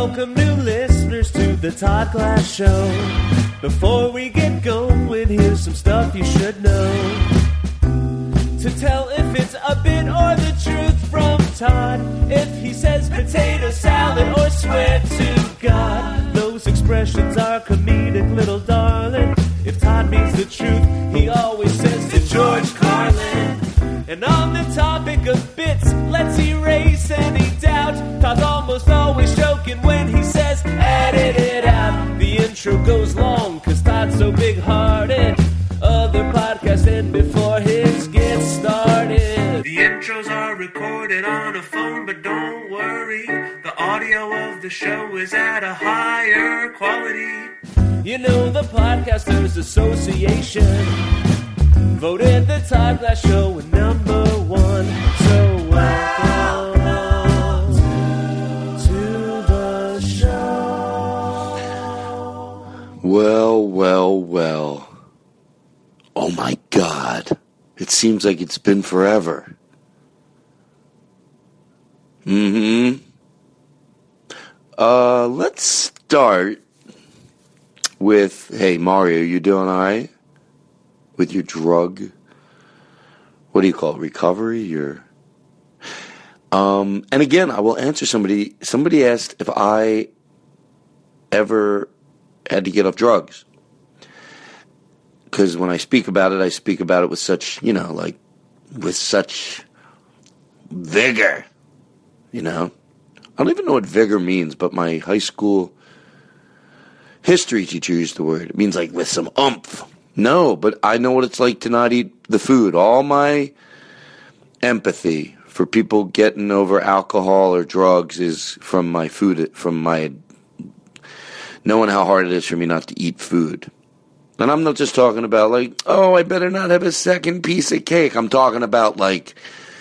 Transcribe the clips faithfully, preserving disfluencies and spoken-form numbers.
welcome new listeners to the Todd Glass Show. Before we get going, here's some stuff you should know. To tell if it's a bit or the truth from Todd. If he says potato salad or swear to God, those expressions are comedic, little darling. If Todd means the truth, he always says to George Carlin. And on the topic of bits, let's erase any doubt. Todd's almost always joking when he says edit it out. The intro goes long cause Todd's so big-hearted. Other podcasts end before his gets started. The intros are recorded on a phone, but don't worry, the audio of the show is at a higher quality. You know the Podcasters Association voted the Todd Glass Show number one. So welcome to the show. Well, well, well. Oh my God. It seems like it's been forever. Mm-hmm. Uh, let's start with, hey, Mario, you doing all right? With your drug? What do you call it? Recovery? Your... Um, and again, I will answer somebody. Somebody asked if I ever had to get off drugs. Because when I speak about it, I speak about it with such, you know, like, with such vigor, you know. I don't even know what vigor means, but my high school history teacher used the word. It means, like, with some oomph. No, but I know what it's like to not eat the food. All my empathy for people getting over alcohol or drugs is from my food, from my knowing how hard it is for me not to eat food. And I'm not just talking about, like, oh, I better not have a second piece of cake. I'm talking about, like,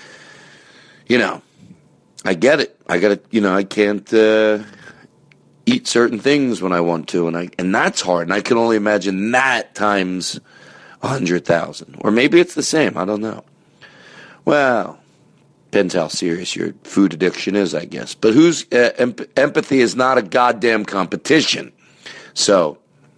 you know, I get it. I got to, you know, I can't uh, eat certain things when I want to. And I and that's hard. And I can only imagine that times one hundred thousand. Or maybe it's the same. I don't know. Well, depends how serious your food addiction is, I guess. But who's uh, em- empathy is not a goddamn competition. So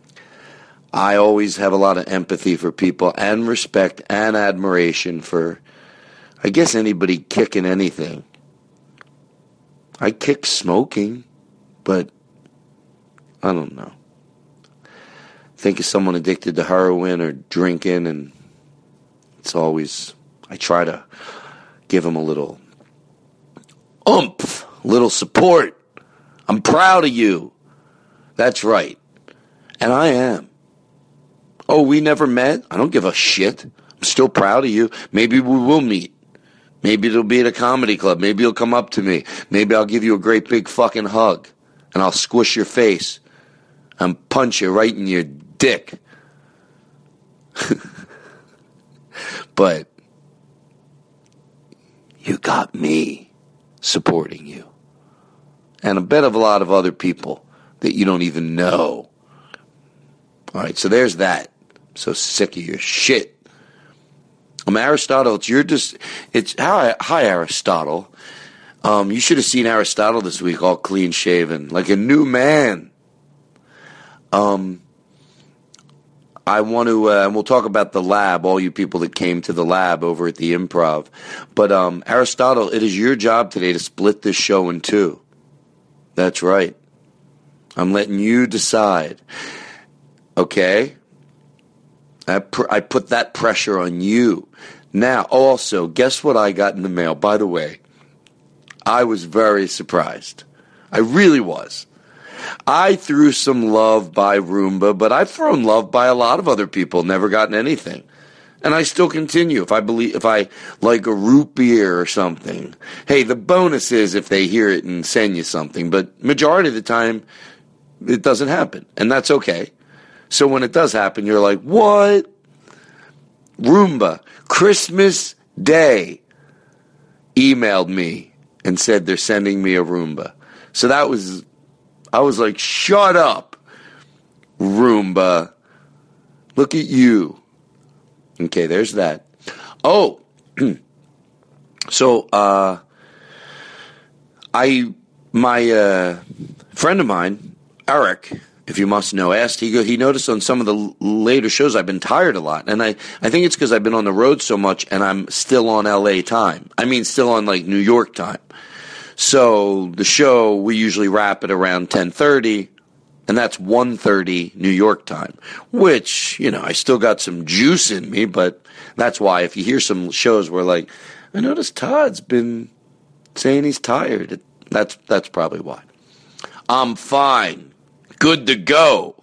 I always have a lot of empathy for people and respect and admiration for, I guess, anybody kicking anything. I kick smoking, but I don't know. Think of someone addicted to heroin or drinking, and it's always, I try to give them a little oomph, a little support. I'm proud of you. That's right. And I am. Oh, we never met? I don't give a shit. I'm still proud of you. Maybe we will meet. Maybe it'll be at a comedy club. Maybe you'll come up to me. Maybe I'll give you a great big fucking hug. And I'll squish your face. And punch you right in your dick. But you got me supporting you. And a bit of a lot of other people that you don't even know. All right, so there's that. I'm so sick of your shit. I'm Aristotle. It's your dis- It's hi, hi Aristotle. Um, you should have seen Aristotle this week, all clean shaven, like a new man. Um, I want to, uh, and we'll talk about the lab. All you people that came to the lab over at the Improv. But um, Aristotle, it is your job today to split this show in two. That's right. I'm letting you decide. Okay? I, pr- I put that pressure on you. Now, also, guess what I got in the mail? By the way, I was very surprised. I really was. I threw some love by Roomba, but I've thrown love by a lot of other people, never gotten anything. And I still continue. If I believe, if I like a root beer or something, hey, the bonus is if they hear it and send you something. But majority of the time, it doesn't happen. And that's okay. So when it does happen, you're like, what? Roomba, Christmas Day, emailed me and said they're sending me a Roomba. So that was, I was like, shut up, Roomba. Look at you. Okay, there's that. Oh, so uh, I, my uh, friend of mine, Eric, if you must know, asked, he go, he noticed on some of the l- later shows I've been tired a lot. And I, I think it's because I've been on the road so much and I'm still on L A time. I mean, still on like New York time. So the show, we usually wrap it around ten thirty, and that's one thirty New York time, which, you know, I still got some juice in me, but that's why if you hear some shows where like, I noticed Todd's been saying he's tired, it, that's that's probably why. I'm fine. Good to go.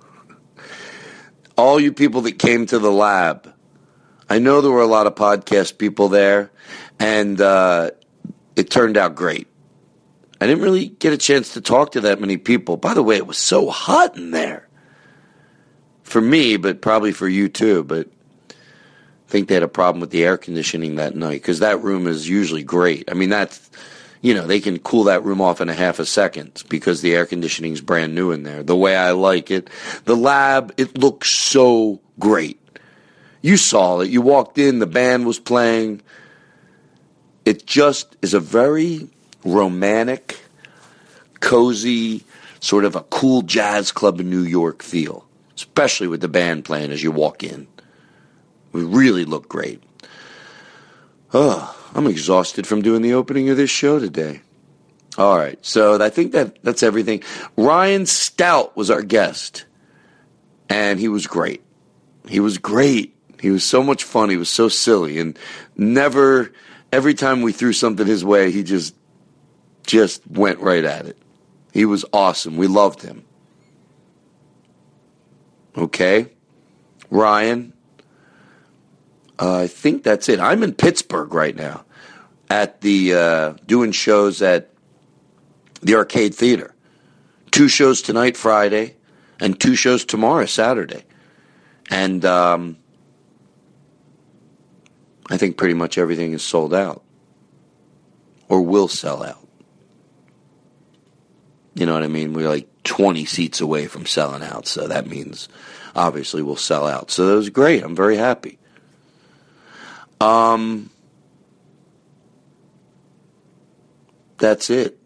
All you people that came to the lab, I know there were a lot of podcast people there, and uh, it turned out great. I didn't really get a chance to talk to that many people. By the way, it was so hot in there. For me, but probably for you too. But I think they had a problem with the air conditioning that night, because that room is usually great. I mean, that's... You know, they can cool that room off in a half a second because the air conditioning's brand new in there. The way I like it. The lab, it looks so great. You saw it. You walked in, the band was playing. It just is a very romantic, cozy, sort of a cool jazz club in New York feel, especially with the band playing as you walk in. It really looked great. Oh, I'm exhausted from doing the opening of this show today. All right, so I think that that's everything. Ryan Stout was our guest, and he was great. He was great. He was so much fun. He was so silly, and never, every time we threw something his way, he just, just went right at it. He was awesome. We loved him. Okay, Ryan. Uh, I think that's it. I'm in Pittsburgh right now at the uh, doing shows at the Arcade Theater. Two shows tonight, Friday, and two shows tomorrow, Saturday. And um, I think pretty much everything is sold out or will sell out. You know what I mean? We're like twenty seats away from selling out, so that means obviously we'll sell out. So that was great. I'm very happy. Um, that's it.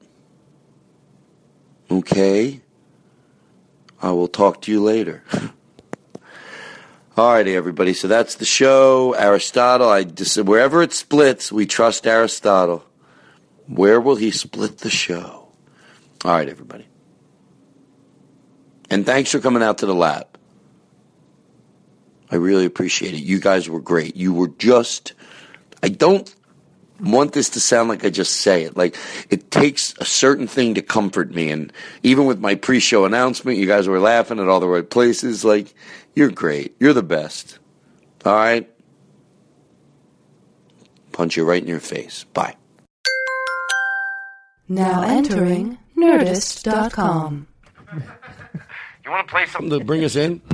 Okay. I will talk to you later. All righty, everybody. So that's the show. Aristotle, I just wherever it splits, we trust Aristotle. Where will he split the show? All right, everybody. And thanks for coming out to the lab. I really appreciate it. You guys were great. You were just, I don't want this to sound like I just say it. Like, it takes a certain thing to comfort me. And even with my pre-show announcement, you guys were laughing at all the right places. Like, you're great. You're the best. All right? Punch you right in your face. Bye. Now entering Nerdist dot com. You want to play something to bring us in?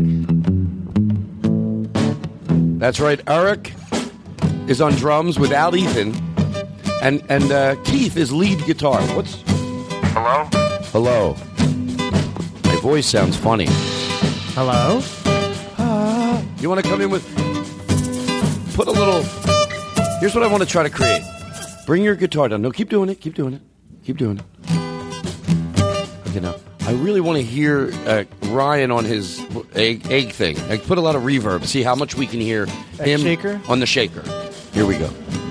That's right. Eric is on drums without Ethan, and and uh, Keith is lead guitar. What's Hello? hello? My voice sounds funny. Hello? Ah, you want to come in with? Put a little. Here's what I want to try to create. Bring your guitar down. No, keep doing it. Keep doing it. Keep doing it. Okay, now. I really want to hear uh, Ryan on his egg, egg thing. Like, put a lot of reverb. See how much we can hear him shaker? on the shaker. Here we go.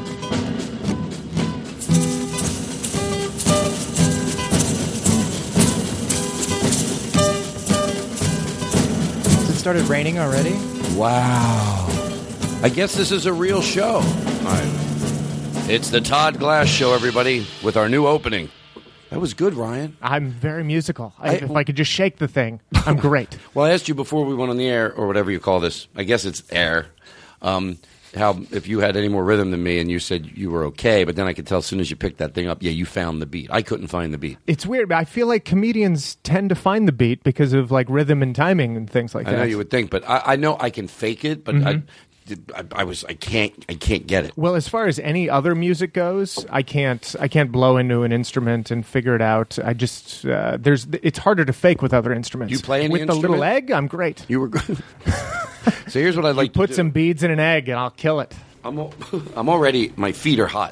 Has it started raining already? Wow. I guess this is a real show. All right. It's the Todd Glass Show, everybody, with our new opening. That was good, Ryan. I'm very musical. I, I- if I could just shake the thing, I'm great. Well, I asked you before we went on the air, or whatever you call this. I guess it's air. Um, how if you had any more rhythm than me, and you said you were okay, but then I could tell as soon as you picked that thing up, yeah, you found the beat. I couldn't find the beat. It's weird. I feel like comedians tend to find the beat because of like rhythm and timing and things like I that. know you would think, but I, I know I can fake it, but I, I, I was I can't I can't get it. Well, as far as any other music goes, I can't. I can't blow into an instrument and figure it out. I just uh, there's. It's harder to fake with other instruments. You play any with the little instrument? egg? I'm great. You were good. So here's what I'd like to Put do. some beads in an egg and I'll kill it. I'm al- I'm already my feet are hot.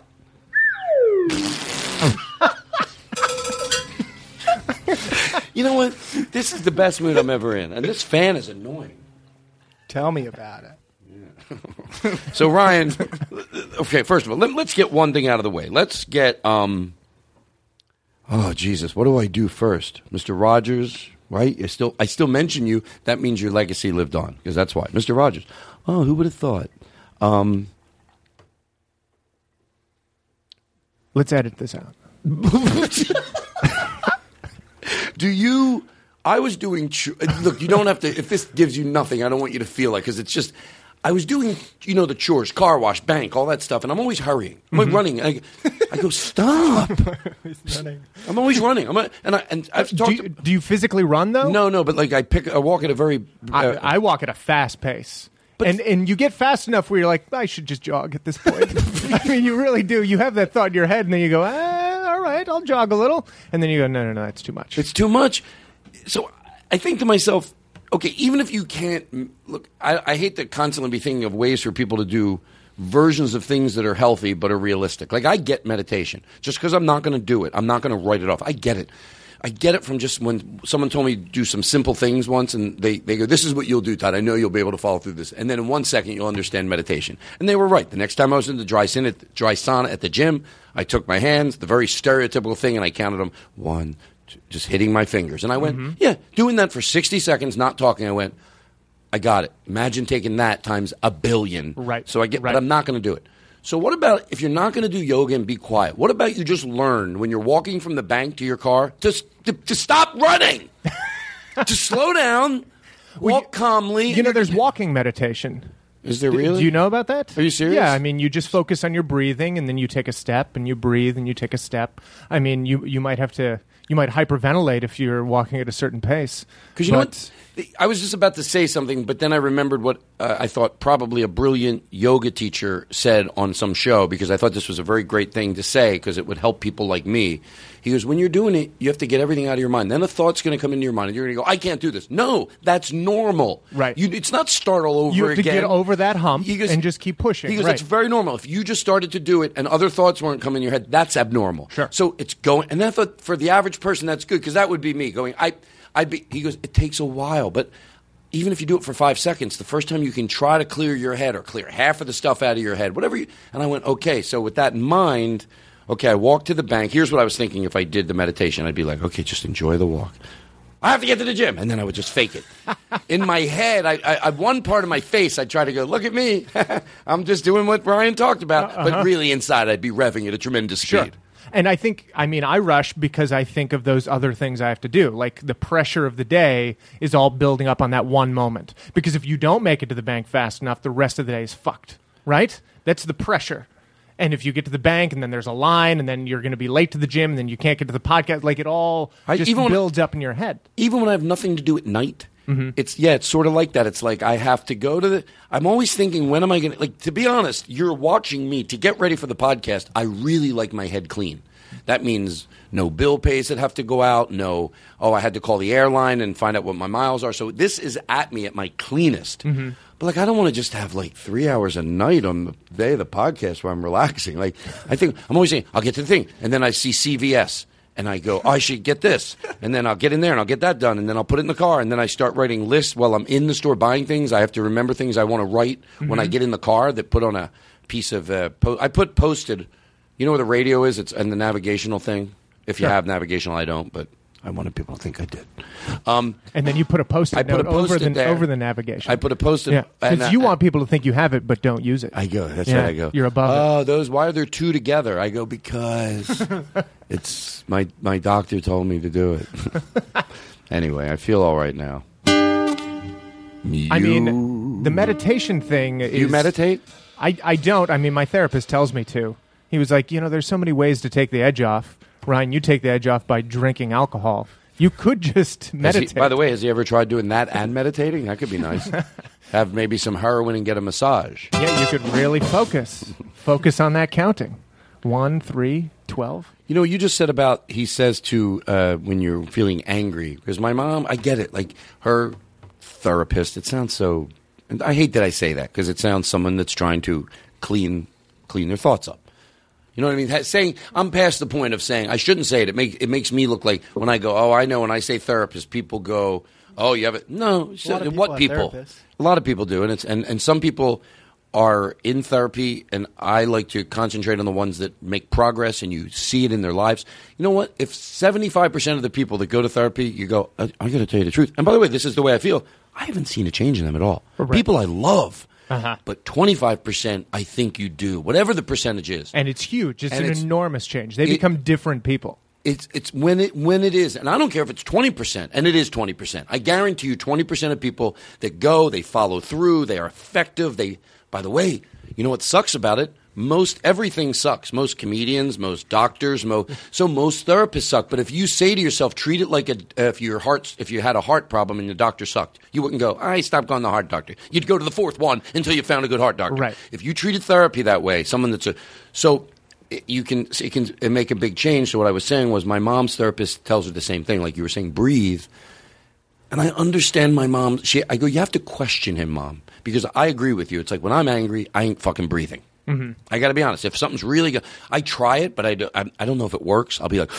You know what? This is the best mood I'm ever in. And this fan is annoying. Tell me about it. Yeah. So, Ryan, okay, first of all, let, let's get one thing out of the way. Let's get, um, oh, Jesus, what do I do first? Mister Rogers, right? I still, I still mention you. That means your legacy lived on, because that's why. Mister Rogers. Oh, who would have thought? Um, Let's edit this out. Do you? I was doing. Look, you don't have to. If this gives you nothing, I don't want you to feel like, because it's just. I was doing, you know, the chores, car wash, bank, all that stuff, and I'm always hurrying. I'm like mm-hmm. running. I, I go, stop. I'm always running. I'm a, and I and I've talked. Do you, do you physically run though? No, no. But like I pick, I walk at a very. Uh, I, I walk at a fast pace. But and and you get fast enough where you're like, I should just jog at this point. I mean, you really do. You have that thought in your head, and then you go, ah, all right, I'll jog a little. And then you go, no, no, no, that's too much. It's too much. So I think to myself, okay, even if you can't, look, I, I hate to constantly be thinking of ways for people to do versions of things that are healthy but are realistic. Like, I get meditation. Just because I'm not going to do it, I'm not going to write it off. I get it. I get it from just when someone told me to do some simple things once, and they, they go, this is what you'll do, Todd. I know you'll be able to follow through this. And then in one second, you'll understand meditation. And they were right. The next time I was in the dry sauna at the, dry sauna at the gym, I took my hands, the very stereotypical thing, and I counted them, one, two, just hitting my fingers. And I went, mm-hmm. yeah, doing that for sixty seconds, not talking. I went, I got it. Imagine taking that times a billion. Right. So I get, right. but I'm not going to do it. So what about if you're not going to do yoga and be quiet? What about you just learn when you're walking from the bank to your car to to, to stop running, to slow down, walk well, you, calmly. You know, there's walking meditation. Is there really? Do you know about that? Are you serious? Yeah, I mean, you just focus on your breathing, and then you take a step, and you breathe, and you take a step. I mean, you you might have to, you might hyperventilate if you're walking at a certain pace. Because you but, know what? I was just about to say something, but then I remembered what uh, I thought probably a brilliant yoga teacher said on some show, because I thought this was a very great thing to say because it would help people like me. He goes, when you're doing it, you have to get everything out of your mind. Then a thought's going to come into your mind, and you're going to go, I can't do this. No, that's normal. Right. You, it's not start all over again. You have again. to get over that hump he goes, and just keep pushing. He goes, right. it's very normal. If you just started to do it and other thoughts weren't coming in your head, that's abnormal. Sure. So it's going, and I thought for the average person, that's good, because that would be me going, I, I'd be, he goes, it takes a while, but even if you do it for five seconds, the first time you can try to clear your head or clear half of the stuff out of your head, whatever you, and I went, okay, so with that in mind, okay, I walked to the bank. Here's what I was thinking if I did the meditation. I'd be like, okay, just enjoy the walk. I have to get to the gym. And then I would just fake it. In my head, I, I, I one part of my face, I'd try to go, look at me. I'm just doing what Brian talked about. Uh-huh. But really inside, I'd be revving at a tremendous speed. Sure. And I think, I mean, I rush because I think of those other things I have to do. Like the pressure of the day is all building up on that one moment. Because if you don't make it to the bank fast enough, the rest of the day is fucked, right? That's the pressure. And if you get to the bank and then there's a line and then you're going to be late to the gym and then you can't get to the podcast, like it all I, just builds when, up in your head. Even when I have nothing to do at night, mm-hmm. it's, yeah, it's sort of like that. It's like I have to go to the, I'm always thinking, when am I going to, like, to be honest, you're watching me. To get ready for the podcast, I really like my head clean. That means no bill pays that have to go out, no, oh, I had to call the airline and find out what my miles are. So this is at me at my cleanest. Mm-hmm. But, like, I don't want to just have, like, three hours a night on the day of the podcast where I'm relaxing. Like, I think I'm always saying, I'll get to the thing. And then I see C V S. And I go, oh, I should get this. And then I'll get in there and I'll get that done. And then I'll put it in the car. And then I start writing lists while I'm in the store buying things. I have to remember things I want to write mm-hmm. when I get in the car that put on a piece of uh, po- – I put posted – you know where the radio is? It's and the navigational thing. If you sure. have navigational, I don't, but I wanted people to think I did. Um, and then you put a post-it I put note a post-it over, the, there. over the navigation. I put a post-it. Yeah, because uh, you want people to think you have it, but don't use it. I go. That's yeah, right. I go. You're above oh, it. those. Why are there two together? I go because it's my my doctor told me to do it. Anyway, I feel all right now. You, I mean, the meditation thing. Is, you meditate? I I don't. I mean, my therapist tells me to. He was like, you know, there's so many ways to take the edge off. Ryan, you take the edge off by drinking alcohol. You could just meditate. He, by the way, has he ever tried doing that and meditating? That could be nice. Have maybe some heroin and get a massage. Yeah, you could really focus. Focus on that counting. One, three, twelve. You know, you just said about, he says to, uh, when you're feeling angry. Because my mom, I get it. Like, her therapist, it sounds so, and I hate that I say that because it sounds someone that's trying to clean clean their thoughts up. You know what I mean? Saying I'm past the point of saying I shouldn't say it. It makes it makes me look like when I go, oh, I know. When I say therapist, people go, oh, you have it. No, A lot of people what have people? therapists. A lot of people do, and it's and, and some people are in therapy, and I like to concentrate on the ones that make progress, and you see it in their lives. You know what? If seventy-five percent of the people that go to therapy, you go, I, I got to tell you the truth. And by the way, this is the way I feel. I haven't seen a change in them at all. Right. People I love. Uh-huh. But twenty-five percent, I think you do, whatever the percentage is. And it's huge. It's And an it's- enormous change. They it- become different people. It's it's when it when it is, and I don't care if it's twenty percent, and it is twenty percent. I guarantee you, twenty percent of people that go, they follow through, they are effective. They, by the way, you know what sucks about it? Most everything sucks. Most comedians, most doctors, mo, so most therapists suck. But if you say to yourself, treat it like a if your heart if you had a heart problem and the doctor sucked, you wouldn't go, I stopped going to the heart doctor. You'd go to the fourth one until you found a good heart doctor. Right. If you treated therapy that way, someone that's a so. It, you can it can make a big change. So what I was saying was my mom's therapist tells her the same thing, like you were saying, breathe. And I understand my mom. She, I go, you have to question him, Mom, because I agree with you. It's like when I'm angry, I ain't fucking breathing. Mm-hmm. I got to be honest. If something's really good, I try it, but I, do, I, I don't know if it works. I'll be like,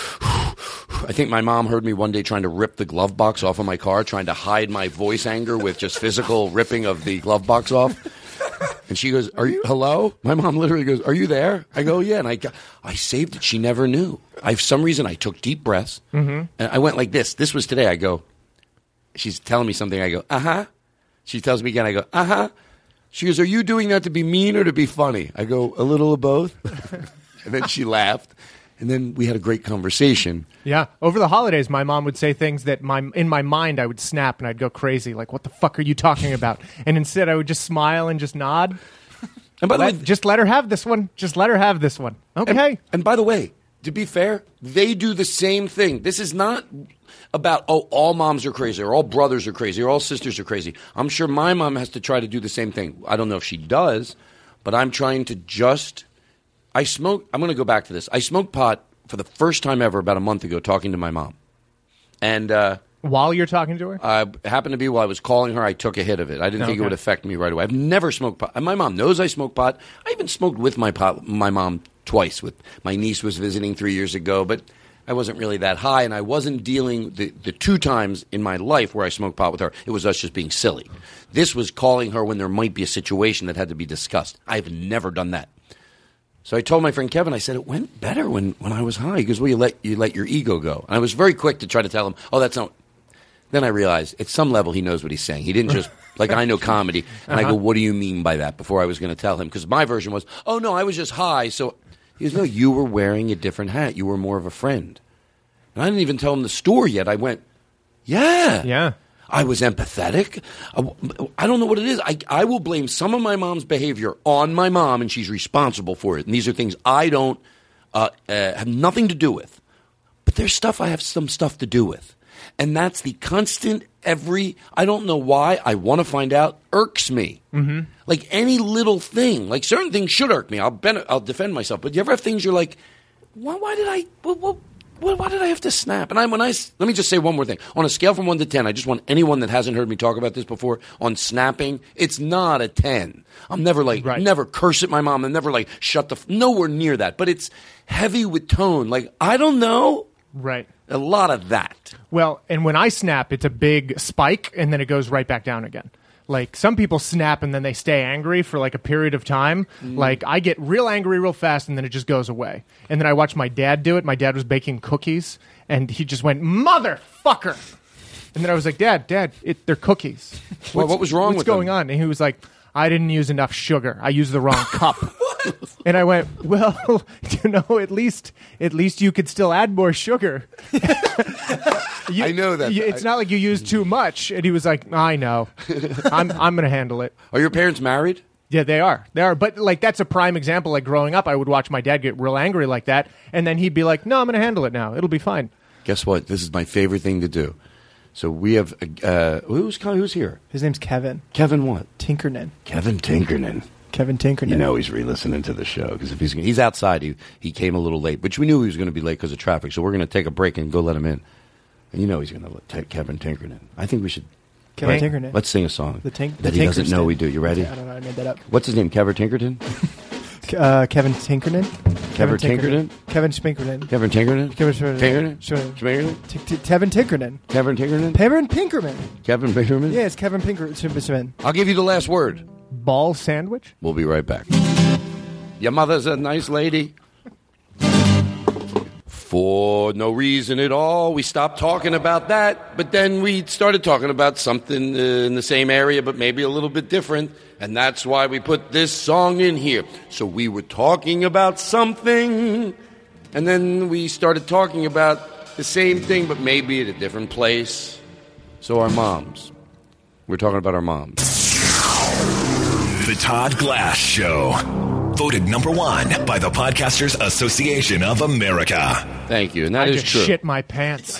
I think my mom heard me one day trying to rip the glove box off of my car, trying to hide my voice anger with just physical ripping of the glove box off. And she goes, "Are you hello?" My mom literally goes, "Are you there?" I go, "Yeah." And I, got, I saved it. She never knew. I, for some reason, I took deep breaths, mm-hmm. and I went like this. This was today. I go, she's telling me something. I go, "Uh huh." She tells me again. I go, "Uh huh." She goes, "Are you doing that to be mean or to be funny?" I go, "A little of both." And then she laughed, and then we had a great conversation. Yeah. Over the holidays, my mom would say things that my in my mind I would snap and I'd go crazy, like, what the fuck are you talking about? And instead I would just smile and just nod. And by the Let, way, just let her have this one. Just let her have this one. Okay. And, and by the way, to be fair, they do the same thing. This is not about, oh, all moms are crazy or all brothers are crazy or all sisters are crazy. I'm sure my mom has to try to do the same thing. I don't know if she does, but I'm trying to just – I smoke – I'm going to go back to this. I smoked pot for the first time ever about a month ago talking to my mom. And uh, While you're talking to her? uh, it happened to be while I was calling her, I took a hit of it. I didn't think it Okay. would affect me right away. I've never smoked pot. And my mom knows I smoke pot. I even smoked with my pot, my mom twice. With my niece was visiting three years ago, but I wasn't really that high, and I wasn't dealing the, the two times in my life where I smoked pot with her. It was us just being silly. This was calling her when there might be a situation that had to be discussed. I've never done that. So I told my friend Kevin, I said, it went better when, when I was high. He goes, well, you let, you let your ego go. And I was very quick to try to tell him, oh, that's not. Then I realized at some level he knows what he's saying. He didn't just, like I know comedy. And uh-huh. I go, what do you mean by that? Before I was going to tell him. Because my version was, oh, no, I was just high. So he goes, no, you were wearing a different hat. You were more of a friend. And I didn't even tell him the story yet. I went, yeah. Yeah. I was empathetic. I, I don't know what it is. I, I will blame some of my mom's behavior on my mom, and she's responsible for it. And these are things I don't uh, uh, have nothing to do with. But there's stuff I have some stuff to do with. And that's the constant every, I don't know why, I want to find out, irks me. Mm-hmm. Like any little thing. Like certain things should irk me. I'll, ben- I'll defend myself. But you ever have things you're like, why, why did I... What, what, Well, why did I have to snap? And I, when I, let me just say one more thing. On a scale from one to ten, I just want anyone that hasn't heard me talk about this before on snapping. It's not a ten. I'm never like, right. never curse at my mom. I'm never like, shut the, f-. nowhere near that. But it's heavy with tone. Like, I don't know. Right. A lot of that. Well, and when I snap, it's a big spike, and then it goes right back down again. Like, some people snap and then they stay angry for like a period of time. Mm. Like, I get real angry real fast and then it just goes away. And then I watch my dad do it. My dad was baking cookies and he just went, motherfucker. And then I was like, Dad, Dad, it, they're cookies. Well, what was wrong what's with going them? on? And he was like, I didn't use enough sugar. I used the wrong cup. And I went, well, you know, at least at least you could still add more sugar. You, I know that. You, it's not like you used too much. And he was like, I know. I'm I'm going to handle it. Are your parents married? Yeah, they are. They are. But, like, that's a prime example. Like, growing up, I would watch my dad get real angry like that. And then he'd be like, no, I'm going to handle it now. It'll be fine. Guess what? This is my favorite thing to do. So we have, uh, who's who's here? His name's Kevin. Kevin what? Tinkernan. Kevin Tinkernan. Kevin Tinkernan. You know he's re-listening to the show because if he's he's outside, he he came a little late, but we knew he was going to be late because of traffic. So we're going to take a break and go let him in. And you know he's going to take Kevin Tinkernan. I think we should. Kevin right? Tinkernan. Let's sing a song The tink- that the he doesn't Tinkerston. know we do. You ready? I don't know. I made that up. What's his name? Kevin Tinkerton. Uh, Kevin Tinkerton. Kevin Tinkerton? Kevin Spinkerton. Kevin Tinkerton? Kevin Spinkerton. Tinkerton? Tinkerton? Kevin Tinkerton. Kevin Tinkerton? Kevin Pinkerman. Kevin Pinkerman? Yeah, it's Kevin Pinkerton. I'll give you the last word. Ball sandwich? We'll be right back. Your mother's a nice lady. For no reason at all, we stopped talking about that, but then we started talking about something uh, in the same area, but maybe a little bit different, and that's why we put this song in here. So we were talking about something, and then we started talking about the same thing, but maybe at a different place. So our moms. We're talking about our moms. The Todd Glass Show. Voted number one by the Podcasters Association of America. Thank you, and that I is just true. shit my pants.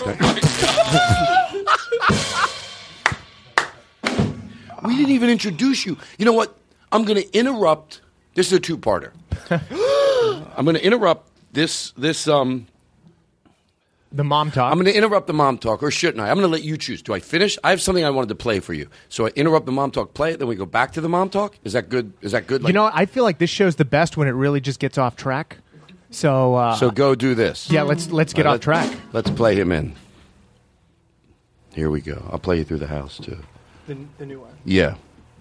We didn't even introduce you. You know what? I'm going to interrupt. This is a two-parter. I'm going to interrupt this this um. The mom talk. I'm going to interrupt the mom talk, or shouldn't I? I'm going to let you choose. Do I finish? I have something I wanted to play for you. So I interrupt the mom talk, play it, then we go back to the mom talk? Is that good? Is that good? Like, you know, I feel like this show's the best when it really just gets off track. So uh, so go do this. Yeah, let's let's get Uh, off let- track. Let's play him in. Here we go. I'll play you through the house, too. The, the new one. Yeah.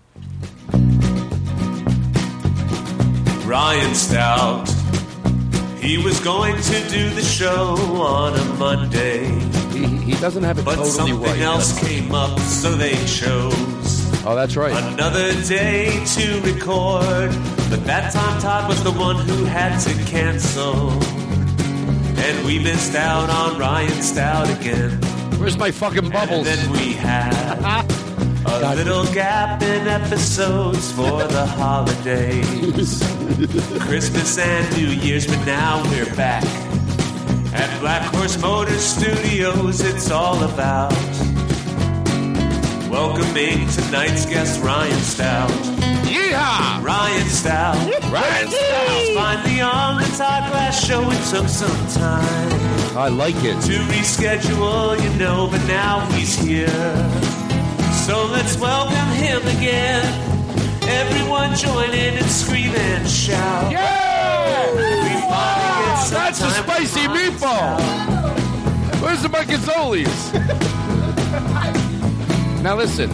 Ryan Stout. He was going to do the show on a Monday, He, he doesn't have it but totally something right. else came up, so they chose Oh, that's right. another day to record. But that time Todd was the one who had to cancel, and we missed out on Ryan Stout again. Where's my fucking And bubbles? then we had a little gap in episodes for the holidays, Christmas and New Year's, but now we're back at Black Horse Motor Studios. It's all about welcoming tonight's guest, Ryan Stout. Yeehaw! Ryan Stout. Ryan Stout! Finally on the Todd Glass Show. It took some time I like it. to reschedule, you know, but now he's here. So let's welcome him again. Everyone join in and scream and shout. Yeah! We finally get some That's a time spicy with Ryan meatball. Stout. Where's the Marcazzolis? Now listen.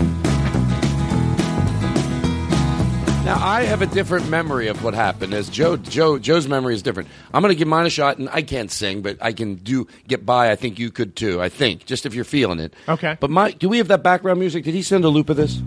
Now I have a different memory of what happened. As Joe, Joe, Joe's memory is different. I'm going to give mine a shot, and I can't sing, but I can do get by. I think you could too. I think just if you're feeling it. Okay. But my, do we have that background music? Did he send a loop of this?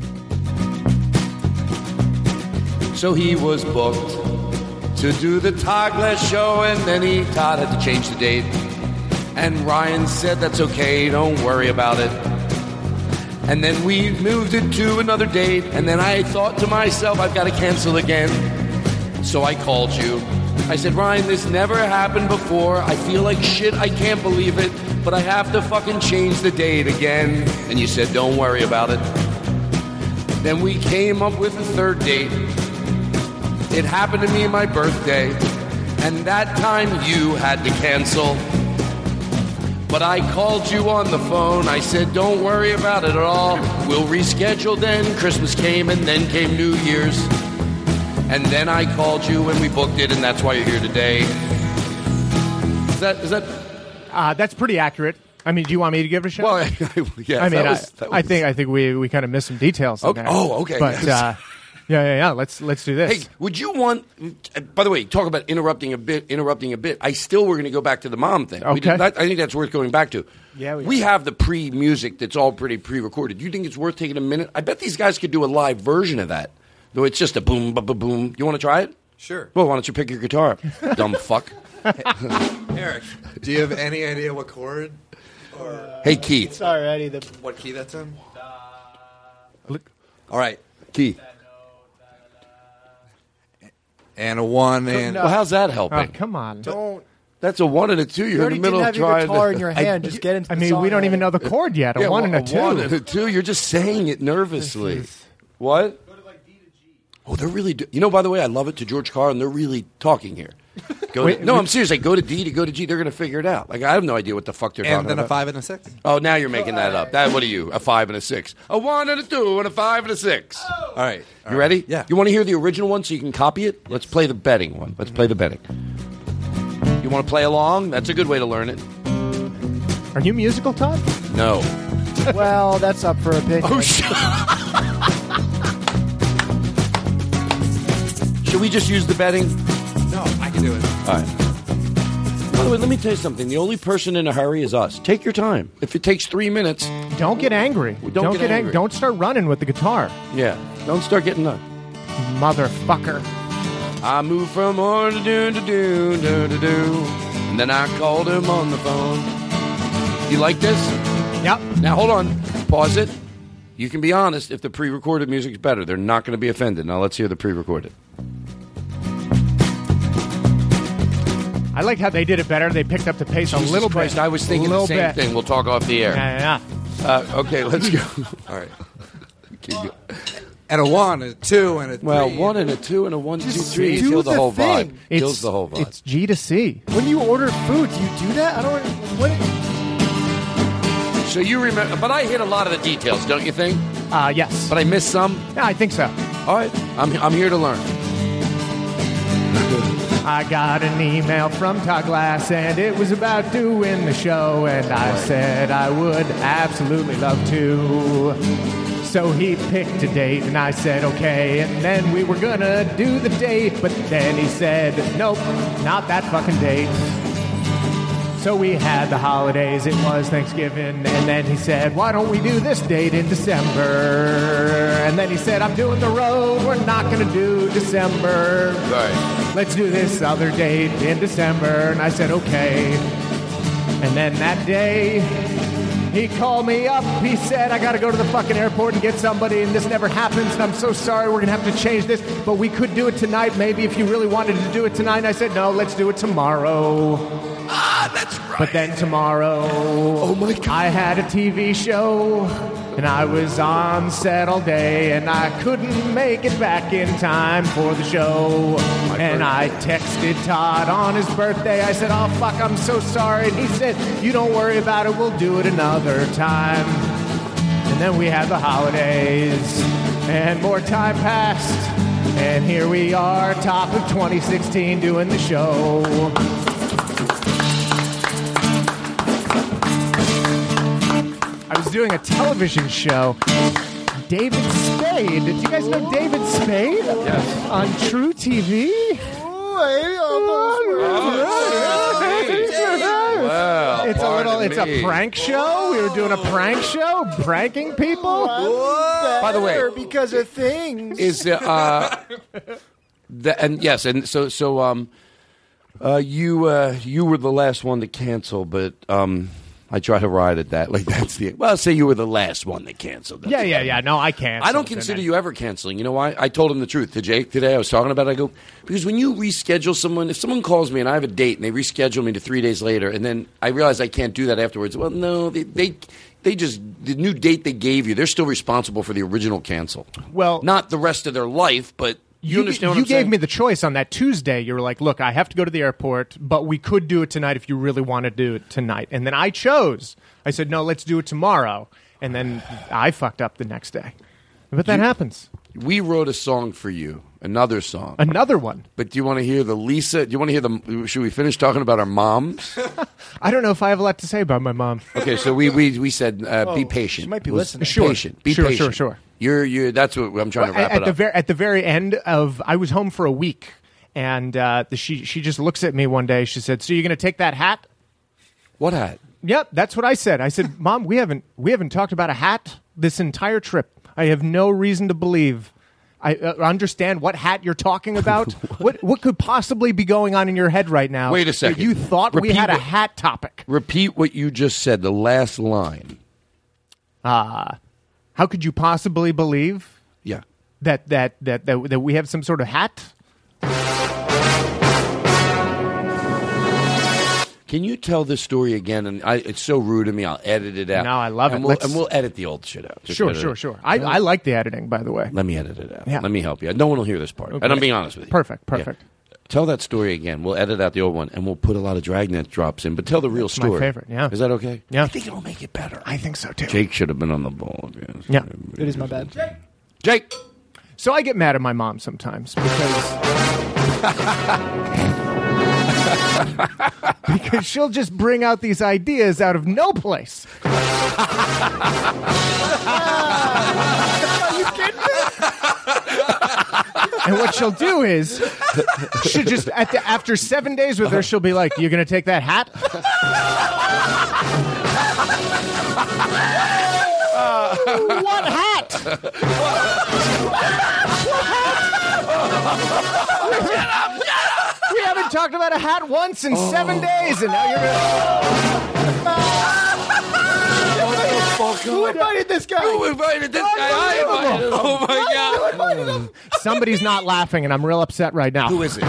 So he was booked to do the Todd Glass Show, and then he Todd had to change the date. And Ryan said, "That's okay. Don't worry about it." And then we moved it to another date, and then I thought to myself, I've got to cancel again. So I called you. I said, Ryan, this never happened before. I feel like shit. I can't believe it, but I have to fucking change the date again. And you said, don't worry about it. Then we came up with a third date. It happened to me on my birthday, and that time you had to cancel. But I called you on the phone. I said, don't worry about it at all. We'll reschedule then. Christmas came, and then came New Year's. And then I called you, and we booked it, and that's why you're here today. Is that... Is that Uh, that's pretty accurate. I mean, do you want me to give it a shot? well, I, yeah, I mean, that was, I, that I was- think I think we, we kind of missed some details. in Okay. there. Oh, okay. But uh, yeah, yeah, yeah. Let's let's do this. Hey, would you want... By the way, talk about interrupting a bit, interrupting a bit. I still were going to go back to the mom thing. We did, Okay. that, I think that's worth going back to. Yeah, we we are. have the pre-music that's all pretty pre-recorded. Do you think it's worth taking a minute? I bet these guys could do a live version of that. Though it's just a boom, ba ba boom. You want to try it? Sure. Well, why don't you pick your guitar up, dumb fuck? Eric, do you have any idea what chord or Hey, Keith. Alrighty, the what key that's in? Look. All right. Keith. And a one and No. Well, how's that helping? oh, come on. Don't. That's a one and a two. You You're in already the middle didn't of have your trying guitar to... in your hand. Just get into I the mean, song we don't even know already. the chord yet. A Yeah, one well, and a two. one and a two. You're just saying it nervously. What? Oh, they're really... Do- you know, by the way, I love it to George Carlin. They're really talking here. Go Wait, to, no, we- I'm serious. Like, go to D to go to G. They're going to figure it out. Like, I have no idea what the fuck they're And talking then about. a five and a six. Oh, now you're making that up. That what are you? A five and a six. A one and a two and a five and a six. All right. All You right. ready? Yeah. You want to hear the original one so you can copy it? Let's play the betting one. Let's play the betting. You want to play along? That's a good way to learn it. Are you musical, Todd? No. Well, that's up for opinion. Oh, shit. Should we just use the betting? No, I can do it. All right. By the way, let me tell you something. The only person in a hurry is us. Take your time. If it takes three minutes, Don't get angry. Well, don't get ang- angry. Don't start running with the guitar, yeah, don't start getting the. motherfucker. I moved from on to do to do do to do, and then I called him on the phone. You like this? Yep. Now hold on. Pause it. You can be honest. If the pre-recorded music's better, they're not going to be offended. Now let's hear the pre-recorded. I like how they did it better. They picked up the pace a Jesus little Christ, bit. I was thinking a the little same bit. thing. We'll talk off the air. Yeah, yeah. Uh, okay, let's go. All right. Keep going. And a one, a two, and a three. Well, one and a two and a one, two, Just three. do Kills the, the whole thing. vibe. It's, Kills the whole vibe. It's G to C. When you order food, do you do that? I don't. What? So you remember, but I hit a lot of the details, don't you think? Uh, yes. But I missed some. Yeah, I think so. All right, I'm I'm here to learn. I got an email from Todd Glass, and it was about doing the show, and I said I would absolutely love to. So he picked a date, and I said okay, and then we were gonna do the date, but then he said, nope, not that fucking date. So we had the holidays, it was Thanksgiving, and then he said, why don't we do this date in December? And then he said, I'm doing the road, we're not gonna do December. Right. Let's do this other date in December. And I said, okay. And then that day, he called me up. He said, I got to go to the fucking airport and get somebody, and this never happens, and I'm so sorry. We're going to have to change this, but we could do it tonight, maybe, if you really wanted to do it tonight. And I said, no, let's do it tomorrow. Ah, that's right. But then tomorrow, Oh, my God. I had a T V show, and I was on set all day, and I couldn't make it back in time for the show. And I texted Todd on his birthday. I said, oh, fuck, I'm so sorry. And he said, you don't worry about it. We'll do it another time. And then we had the holidays, and more time passed. And here we are, top of twenty sixteen, doing the show. I was doing a television show. David Spade. Did you guys know David Spade? Yes. On True T V? Well, It's a little. pardon It's a me. prank show. We were doing a prank show, pranking people. By the way, because of things. is uh, uh the, and yes, and so so um uh you uh you were the last one to cancel, but um I try to ride at that. Like that's the well, say you were the last one that canceled. That's Yeah, yeah, yeah. No, I can't. I don't consider you ever canceling. You know why? I told him the truth to Jake today. I was talking about it. I go, because when you reschedule someone, if someone calls me and I have a date and they reschedule me to three days later, and then I realize I can't do that afterwards, well, no, they they, they just, the new date they gave you, they're still responsible for the original cancel. Well, Not the rest of their life, but you, understand what you I'm gave saying? me the choice on that Tuesday. You were like, look, I have to go to the airport, but we could do it tonight if you really want to do it tonight. And then I chose. I said, no, let's do it tomorrow. And then I fucked up the next day. But that You- happens. We wrote a song for you, another song. Another one. But do you want to hear the Lisa? Do you want to hear the? Should we finish talking about our moms? I don't know if I have a lot to say about my mom. Okay, so we we, we said uh, be patient. she might be Was- listening. Sure. Patient. Be Sure, patient. sure, sure. You're you. That's what I'm trying to wrap at it the up. ver- at the very end of, I was home for a week, and uh, the, she she just looks at me one day. She said, "So you're going to take that hat?" What hat? Yep, that's what I said. I said, "Mom, we haven't we haven't talked about a hat this entire trip. I have no reason to believe. I uh, understand what hat you're talking about. what what could possibly be going on in your head right now? Wait a that second. You thought we Repeat had a what- hat topic. Repeat what you just said. The last line. How could you possibly believe Yeah. that that that that, that we have some sort of hat?" Can you tell this story again? And I, it's so rude of me. I'll edit it out. No, I love and it. We'll, Let's- and we'll edit the old shit out. Just Sure, edit sure, it. sure. I, I like the editing, by the way. Let me edit it out. Yeah. Let me help you. No one will hear this part. And I'm being honest with you. Perfect, Yeah. perfect. Tell that story again. We'll edit out the old one, and we'll put a lot of Dragnet drops in, but tell the real That's my story. favorite, yeah. Is that okay? Yeah. I think it'll make it better. I think so, too. Jake should have been on the ball. Yes. Yeah. It is my bad. Jake! So I get mad at my mom sometimes because because she'll just bring out these ideas out of no place. Are you kidding me? And what she'll do is she'll just at the, after seven days with her, she'll be like, "You gonna take that hat?" What hat? We haven't talked about a hat once in seven days, and now you're gonna. Who invited this guy? Who invited this guy? I invited him. Oh, my God. Somebody's not laughing, and I'm real upset right now. Who is it?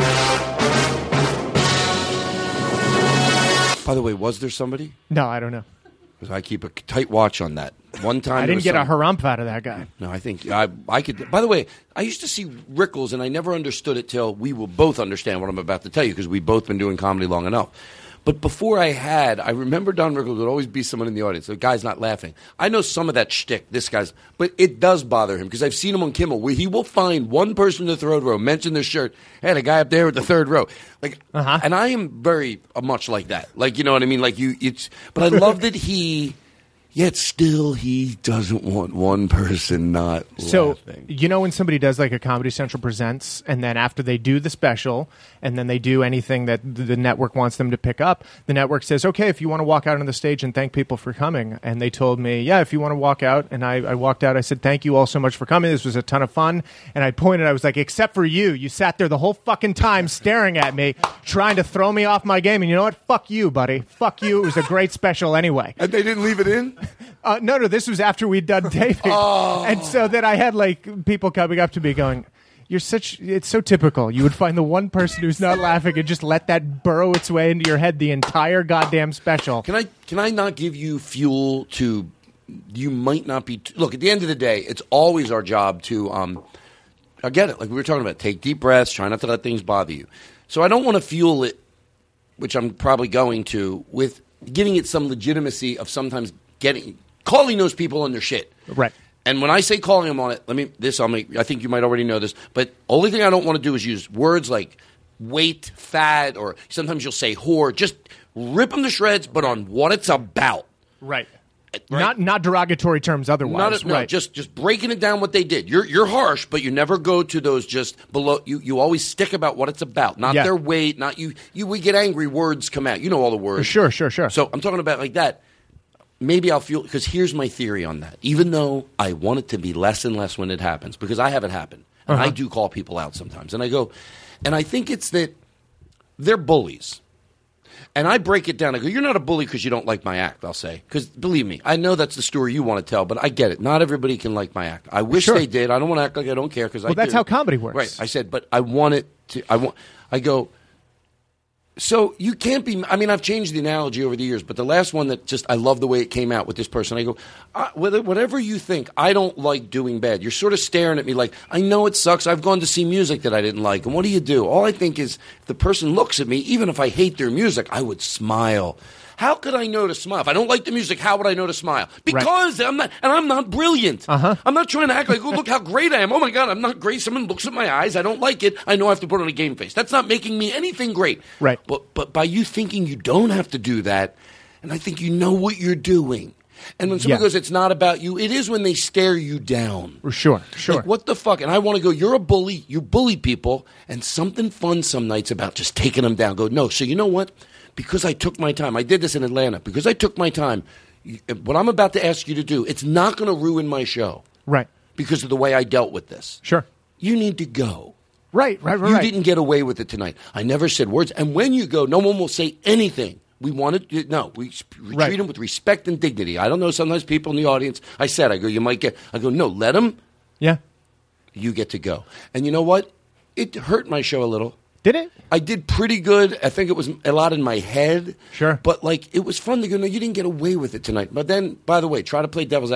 By the way, was there somebody? No, I don't know. Because I keep a tight watch on that. One time I there didn't was get a some- harumph out of that guy. No, I think I, I could. By the way, I used to see Rickles, and I never understood it till we will both understand what I'm about to tell you because we've both been doing comedy long enough. But before I had, I remember Don Rickles would always be someone in the audience. The guy's not laughing. I know some of that shtick, this guy's, but it does bother him because I've seen him on Kimmel where he will find one person in the third row, mention their shirt, hey, the guy up there at the third row. Like, Uh-huh. and I am very uh, much like that. Like, you know what I mean? Like you, it's, but I love that he, yet still he doesn't want one person not So, laughing. you know when somebody does like a Comedy Central Presents, and then after they do the special, and then they do anything that the network wants them to pick up, the network says, okay, if you want to walk out on the stage and thank people for coming. And they told me, yeah, if you want to walk out. And I, I walked out. I said, thank you all so much for coming. This was a ton of fun. And I pointed, I was like, except for you. You sat there the whole fucking time staring at me, trying to throw me off my game. And you know what? Fuck you, buddy. Fuck you. It was a great special anyway. And they didn't leave it in? Uh, no, no, this was after we'd done taping. Oh. And so then I had like people coming up to me going, you're such, it's so typical. You would find the one person who's not laughing and just let that burrow its way into your head the entire goddamn special. Can I can I not give you fuel to? You might not be. Look, at the end of the day, it's always our job to. Um, I get it. Like we were talking about, take deep breaths, try not to let things bother you. So I don't want to fuel it, which I'm probably going to, with giving it some legitimacy of sometimes getting calling those people on their shit. Right. And when I say calling them on it, let me this I'll make. I think you might already know this, but only thing I don't want to do is use words like weight, fat, or sometimes you'll say whore. Just rip them to shreds, but on what it's about. Right. Right. Not not derogatory terms otherwise. Not a, no, right. just just breaking it down what they did. You're you're harsh, but you never go to those just below. You you always stick about what it's about, not Yeah. their weight, not you. You we get angry, words come out. You know all the words. Sure, sure, sure. So I'm talking about like that. Maybe I'll feel because here's my theory on that. Even though I want it to be less and less when it happens, because I have it happen, and Uh-huh. I do call people out sometimes, and I go, and I think it's that they're bullies. And I break it down. I go, you're not a bully because you don't like my act, I'll say. Because believe me, I know that's the story you want to tell, but I get it. Not everybody can like my act. I wish Sure. they did. I don't want to act like I don't care because I Well, that's do. how comedy works. Right. I said, but I want it to, I want, I go, so you can't be, I mean, I've changed the analogy over the years, but the last one that just, I love the way it came out with this person. I go, uh, whether, whatever you think, I don't like doing bad. You're sort of staring at me like, I know it sucks. I've gone to see music that I didn't like. And what do you do? All I think is if the person looks at me, even if I hate their music, I would smile. How could I know to smile? If I don't like the music, how would I know to smile? Because I'm not, and I'm not brilliant. Uh-huh. I'm not trying to act like, oh, look how great I am. Oh my God, I'm not great. Someone looks at my eyes. I don't like it. I know I have to put on a game face. That's not making me anything great. Right. But, but by you thinking you don't have to do that, and I think you know what you're doing. And when somebody Yeah. goes, it's not about you, it is when they stare you down. Sure, sure. Like, what the fuck? And I want to go, you're a bully. You bully people. And something fun some nights about just taking them down. Go, no. So you know what? Because I took my time. I did this in Atlanta. Because I took my time. you- What I'm about to ask you to do, it's not going to ruin my show. Right. Because of the way I dealt with this. Sure. You need to go. Right, right, right. You right. didn't get away with it tonight. I never said words. And when you go, no one will say anything. We wanted to, no, we sp- Right. treat them with respect and dignity. I don't know, sometimes people in the audience, I said, I go, you might get, I go, no, let them, Yeah. you get to go. And you know what? It hurt my show a little. Did it? I did pretty good. I think it was a lot in my head. Sure. But, like, it was fun to go, no, you didn't get away with it tonight. But then, by the way, try to play devil's advocate.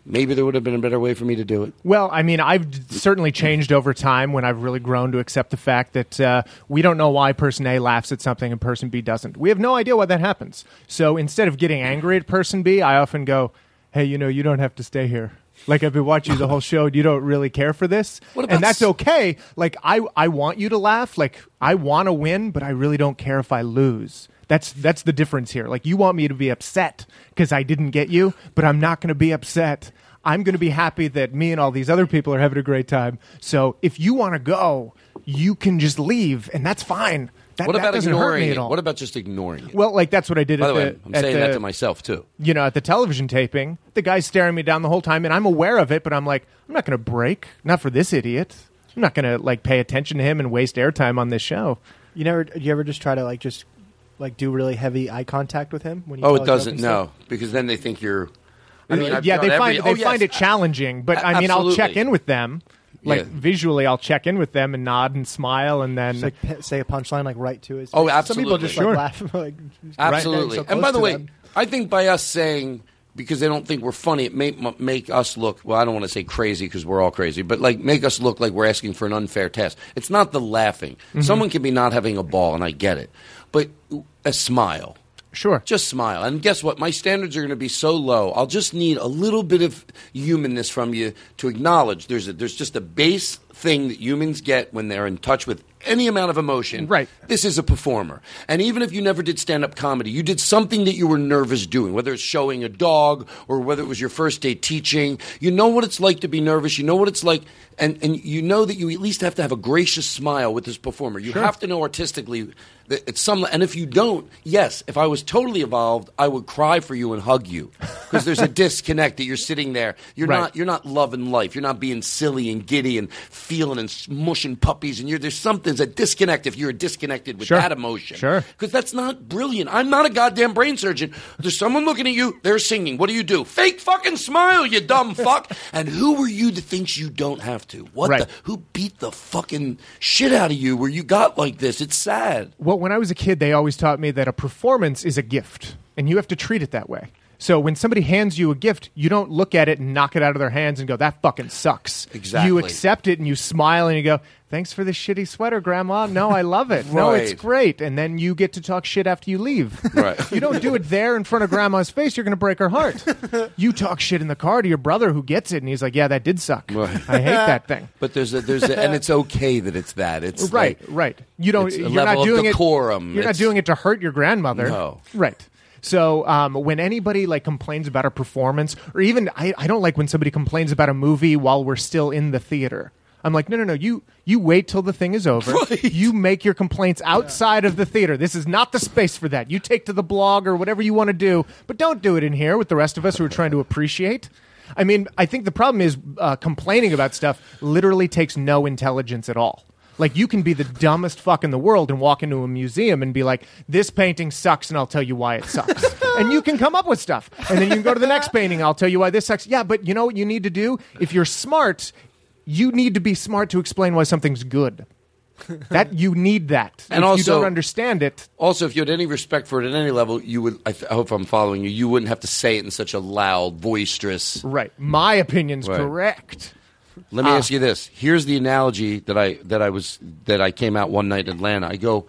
maybe there would have been a better way for me to do it. Well, I mean, I've d- certainly changed over time when I've really grown to accept the fact that uh, we don't know why person A laughs at something and person B doesn't. We have no idea why that happens. So instead of getting angry at person B, I often go, hey, you know, you don't have to stay here. Like, I've been watching the whole show, and you don't really care for this. What about and that's s- okay. Like, I, I want you to laugh. Like, I want to win, but I really don't care if I lose. That's that's the difference here. Like, you want me to be upset because I didn't get you, but I'm not going to be upset. I'm going to be happy that me and all these other people are having a great time. So if you want to go, you can just leave, and that's fine. That, What that about doesn't hurt ignoring me it? at all. What about just ignoring it? Well, like, that's what I did By at the way, the, I'm at saying the, that to myself, too. You know, at the television taping, the guy's staring me down the whole time, and I'm aware of it, but I'm like, I'm not going to break. Not for this idiot. I'm not going to, like, pay attention to him and waste airtime on this show. You never, you ever just try to like just like do really heavy eye contact with him when you? Oh, tell it a joke doesn't. and No, stuff? because then they think you're. I mean, I've yeah, they done find every- they oh, find yes. it challenging, but A- I mean, I'll check absolutely. in with them. Like, Yeah. visually, I'll check in with them and nod and smile, and then... Just like p- say a punchline like right to his. Oh, face. Some people absolutely. just Sure. like laugh. Like, Absolutely. right, so and by close the to way, them. I think by us saying, because they don't think we're funny, it may m- make us look, well, I don't want to say crazy because we're all crazy, but like make us look like we're asking for an unfair test. It's not the laughing. Mm-hmm. Someone can be not having a ball, and I get it. But a smile. Sure. Just smile. And guess what? My standards are going to be so low. I'll just need a little bit of humanness from you to acknowledge there's a, there's just a base thing that humans get when they're in touch with any amount of emotion. Right. This is a performer. And even if you never did stand-up comedy, you did something that you were nervous doing, whether it's showing a dog or whether it was your first day teaching. You know what it's like to be nervous. You know what it's like. And, and you know that you at least have to have a gracious smile with this performer. You have to know artistically that it's some. And if you don't, yes, if I was totally evolved, I would cry for you and hug you because there's a disconnect that you're sitting there. You're Right. not. You're not loving life. You're not being silly and giddy and feeling and smushing puppies. And you're there's something. There's a disconnect if you're disconnected with Sure. that emotion. Sure. Because that's not brilliant. I'm not a goddamn brain surgeon. There's someone looking at you. They're singing. What do you do? Fake fucking smile, you dumb fuck. And who are you that thinks you don't have to? What Right. the? Who beat the fucking shit out of you where you got like this? It's sad. Well, when I was a kid, they always taught me that a performance is a gift, and you have to treat it that way. So when somebody hands you a gift, you don't look at it and knock it out of their hands and go, that fucking sucks. Exactly. You accept it and you smile and you go, thanks for this shitty sweater, Grandma. No, I love it. No, it's Right. great. And then you get to talk shit after you leave. Right. You don't do it there in front of Grandma's face. You're going to break her heart. You talk shit in the car to your brother who gets it, and he's like, yeah, that did suck. Right. I hate that thing. But there's a there's a, and it's okay that it's that. It's Right, like- right. You don't. it's a You're level not of doing decorum. it. You're not It's- doing it to hurt your grandmother. No. Right. So um, when anybody like complains about a performance, or even I, I don't like when somebody complains about a movie while we're still in the theater. I'm like, no, no, no. You you wait till the thing is over. Right. You make your complaints outside of the theater. This is not the space for that. You take to the blog or whatever you want to do, but don't do it in here with the rest of us who are trying to appreciate. I mean, I think the problem is uh, complaining about stuff literally takes no intelligence at all. Like, you can be the dumbest fuck in the world and walk into a museum and be like, this painting sucks, and I'll tell you why it sucks. And you can come up with stuff. And then you can go to the next painting, I'll tell you why this sucks. Yeah, but you know what you need to do? If you're smart, you need to be smart to explain why something's good. That you need that. And if also- you don't understand it, Also, if you had any respect for it at any level, you would. I, th- I hope I'm following you. You wouldn't have to say it in such a loud, boisterous. right. My opinion's Right. correct. Let me Ah. ask you this. Here's the analogy that I that I was that I came out one night in Atlanta. I go,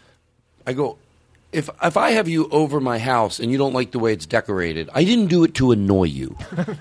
I go, if if I have you over my house and you don't like the way it's decorated, I didn't do it to annoy you.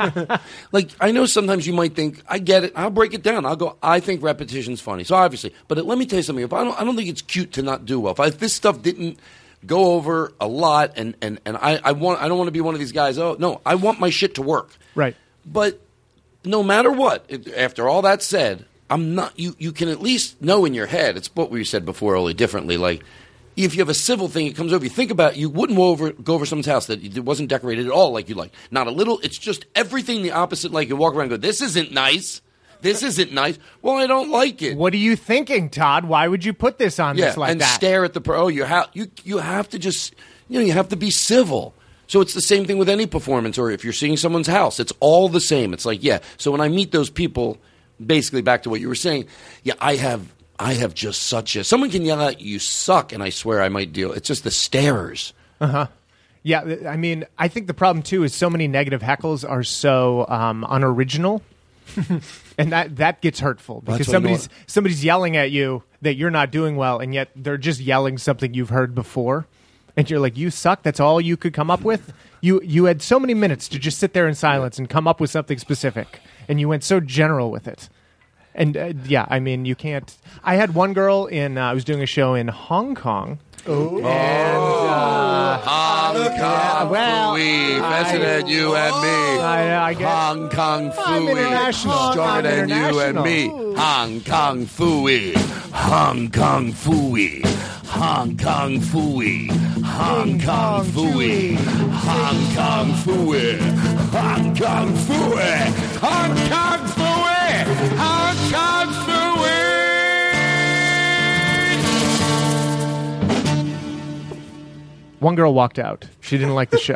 Like, I know sometimes you might think, I get it. I'll break it down. I'll go, I think repetition's funny. So obviously, but let me tell you something. If I don't, I don't think it's cute to not do well. If, I, if this stuff didn't go over a lot, and and and I I want I don't want to be one of these guys. Oh no, I want my shit to work. Right. But no matter what, it, after all that said, I'm not. You, you can at least know in your head. It's what we said before, only differently. Like, if you have a civil thing, it comes over. You think about it, you wouldn't go over go over someone's house that it wasn't decorated at all like you like. Not a little. It's just everything the opposite. Like, you walk around and go, this isn't nice. This isn't nice. Well, I don't like it. What are you thinking, Todd? Why would you put this on Yeah, this like and that? stare at the pro. Oh, you have you you have to just you know you have to be civil. So it's the same thing with any performance, or if you're seeing someone's house, it's all the same. It's like, yeah. So when I meet those people, basically back to what you were saying, yeah, I have I have just such a someone can yell out, you suck, and I swear I might deal. It's just the starers. Yeah, th- I mean, I think the problem too is so many negative heckles are so um, unoriginal, and that that gets hurtful because That's what somebody's annoy- somebody's yelling at you that you're not doing well, and yet they're just yelling something you've heard before, and you're like, "You suck." That's all you could come up with. You you had so many minutes to just sit there in silence and come up with something specific, and you went so general with it. And uh, yeah, I mean, you can't. I had one girl in. Uh, I was doing a show in Hong Kong. Oh. And, uh, Hong Kong well, Fooey, I- better than you and me. I, I get, Hong Kong I'm Fooey, international. stronger I'm than you and international. me. Hong Kong Fooey, Hong Kong Fooey, Hong Kong Fooey, Hong Kong Fooey, Hong Kong Fooey, Hong Kong Fooey, Hong Kong Fooey, Hong Kong Fooey. One girl walked out. She didn't like the show.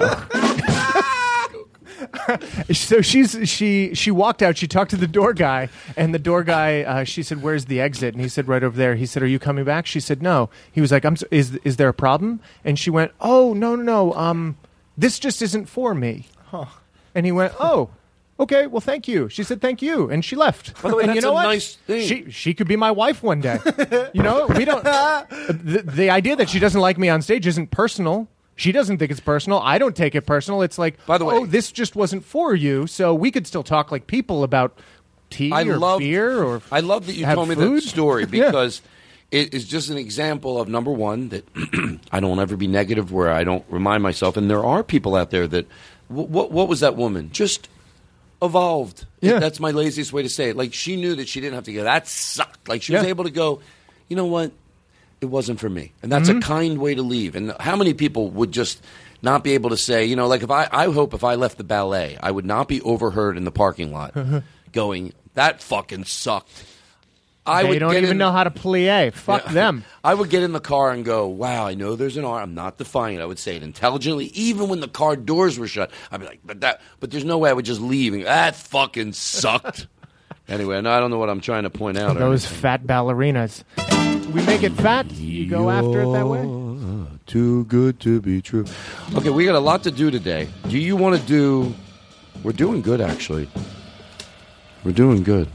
So she's she she walked out. She talked to the door guy, and the door guy. Uh, she said, "Where's the exit?" And he said, "Right over there." He said, "Are you coming back?" She said, "No." He was like, "I'm. So, is is there a problem?" And she went, "Oh no no no. Um, this just isn't for me." Huh. And he went, "Oh, okay. Well, thank you." She said, "Thank you," and she left. By the way, and that's you know a what? nice thing. She she could be my wife one day. You know, we don't. The, the idea that she doesn't like me on stage isn't personal. She doesn't think it's personal. I don't take it personal. It's like, By the way- oh, this just wasn't for you, so we could still talk like people about tea I or love, beer or I love that you have told me food. that story Yeah. because it is just an example of, number one, that I don't ever be negative where I don't remind myself. And there are people out there that, what, what, what was that woman? Just evolved. Yeah. That's my laziest way to say it. Like, she knew that she didn't have to go, that sucked. Like, she was Yeah. able to go, you know what? It wasn't for me. And that's Mm-hmm. a kind way to leave. And how many people would just not be able to say, you know, like if I, I hope if I left the ballet, I would not be overheard in the parking lot going, that fucking sucked. I They would don't get even in- know how to plie. Fuck Yeah. them. I would get in the car and go, wow, I know there's an R. I'm not defying it. I would say it intelligently. Even when the car doors were shut, I'd be like, but that, but there's no way I would just leave. And, that fucking sucked. Anyway, and I don't know what I'm trying to point out. or Those anything. fat ballerinas. We make it fat. You go after it that way. Too good to be true. Okay, we got a lot to do today. Do you want to do... We're doing good, actually. We're doing good.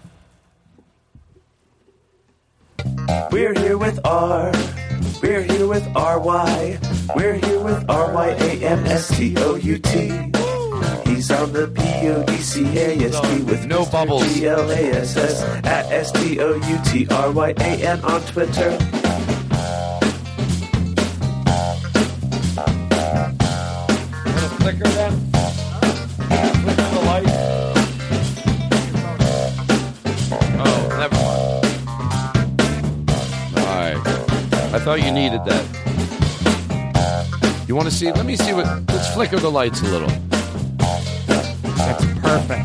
We're here with R. We're here with R Y. We're here with R Y A M S T O U T. He's on the P O D C A S T with No Mister bubbles. G L A S S at S T O U T R Y A N on Twitter. Flicker that? Flicker the light? Oh, never mind. All right. I thought you needed that. You want to see? Let me see what... Let's flicker the lights a little. That's perfect.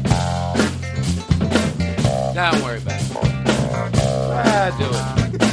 Don't worry about it. Ah, do it.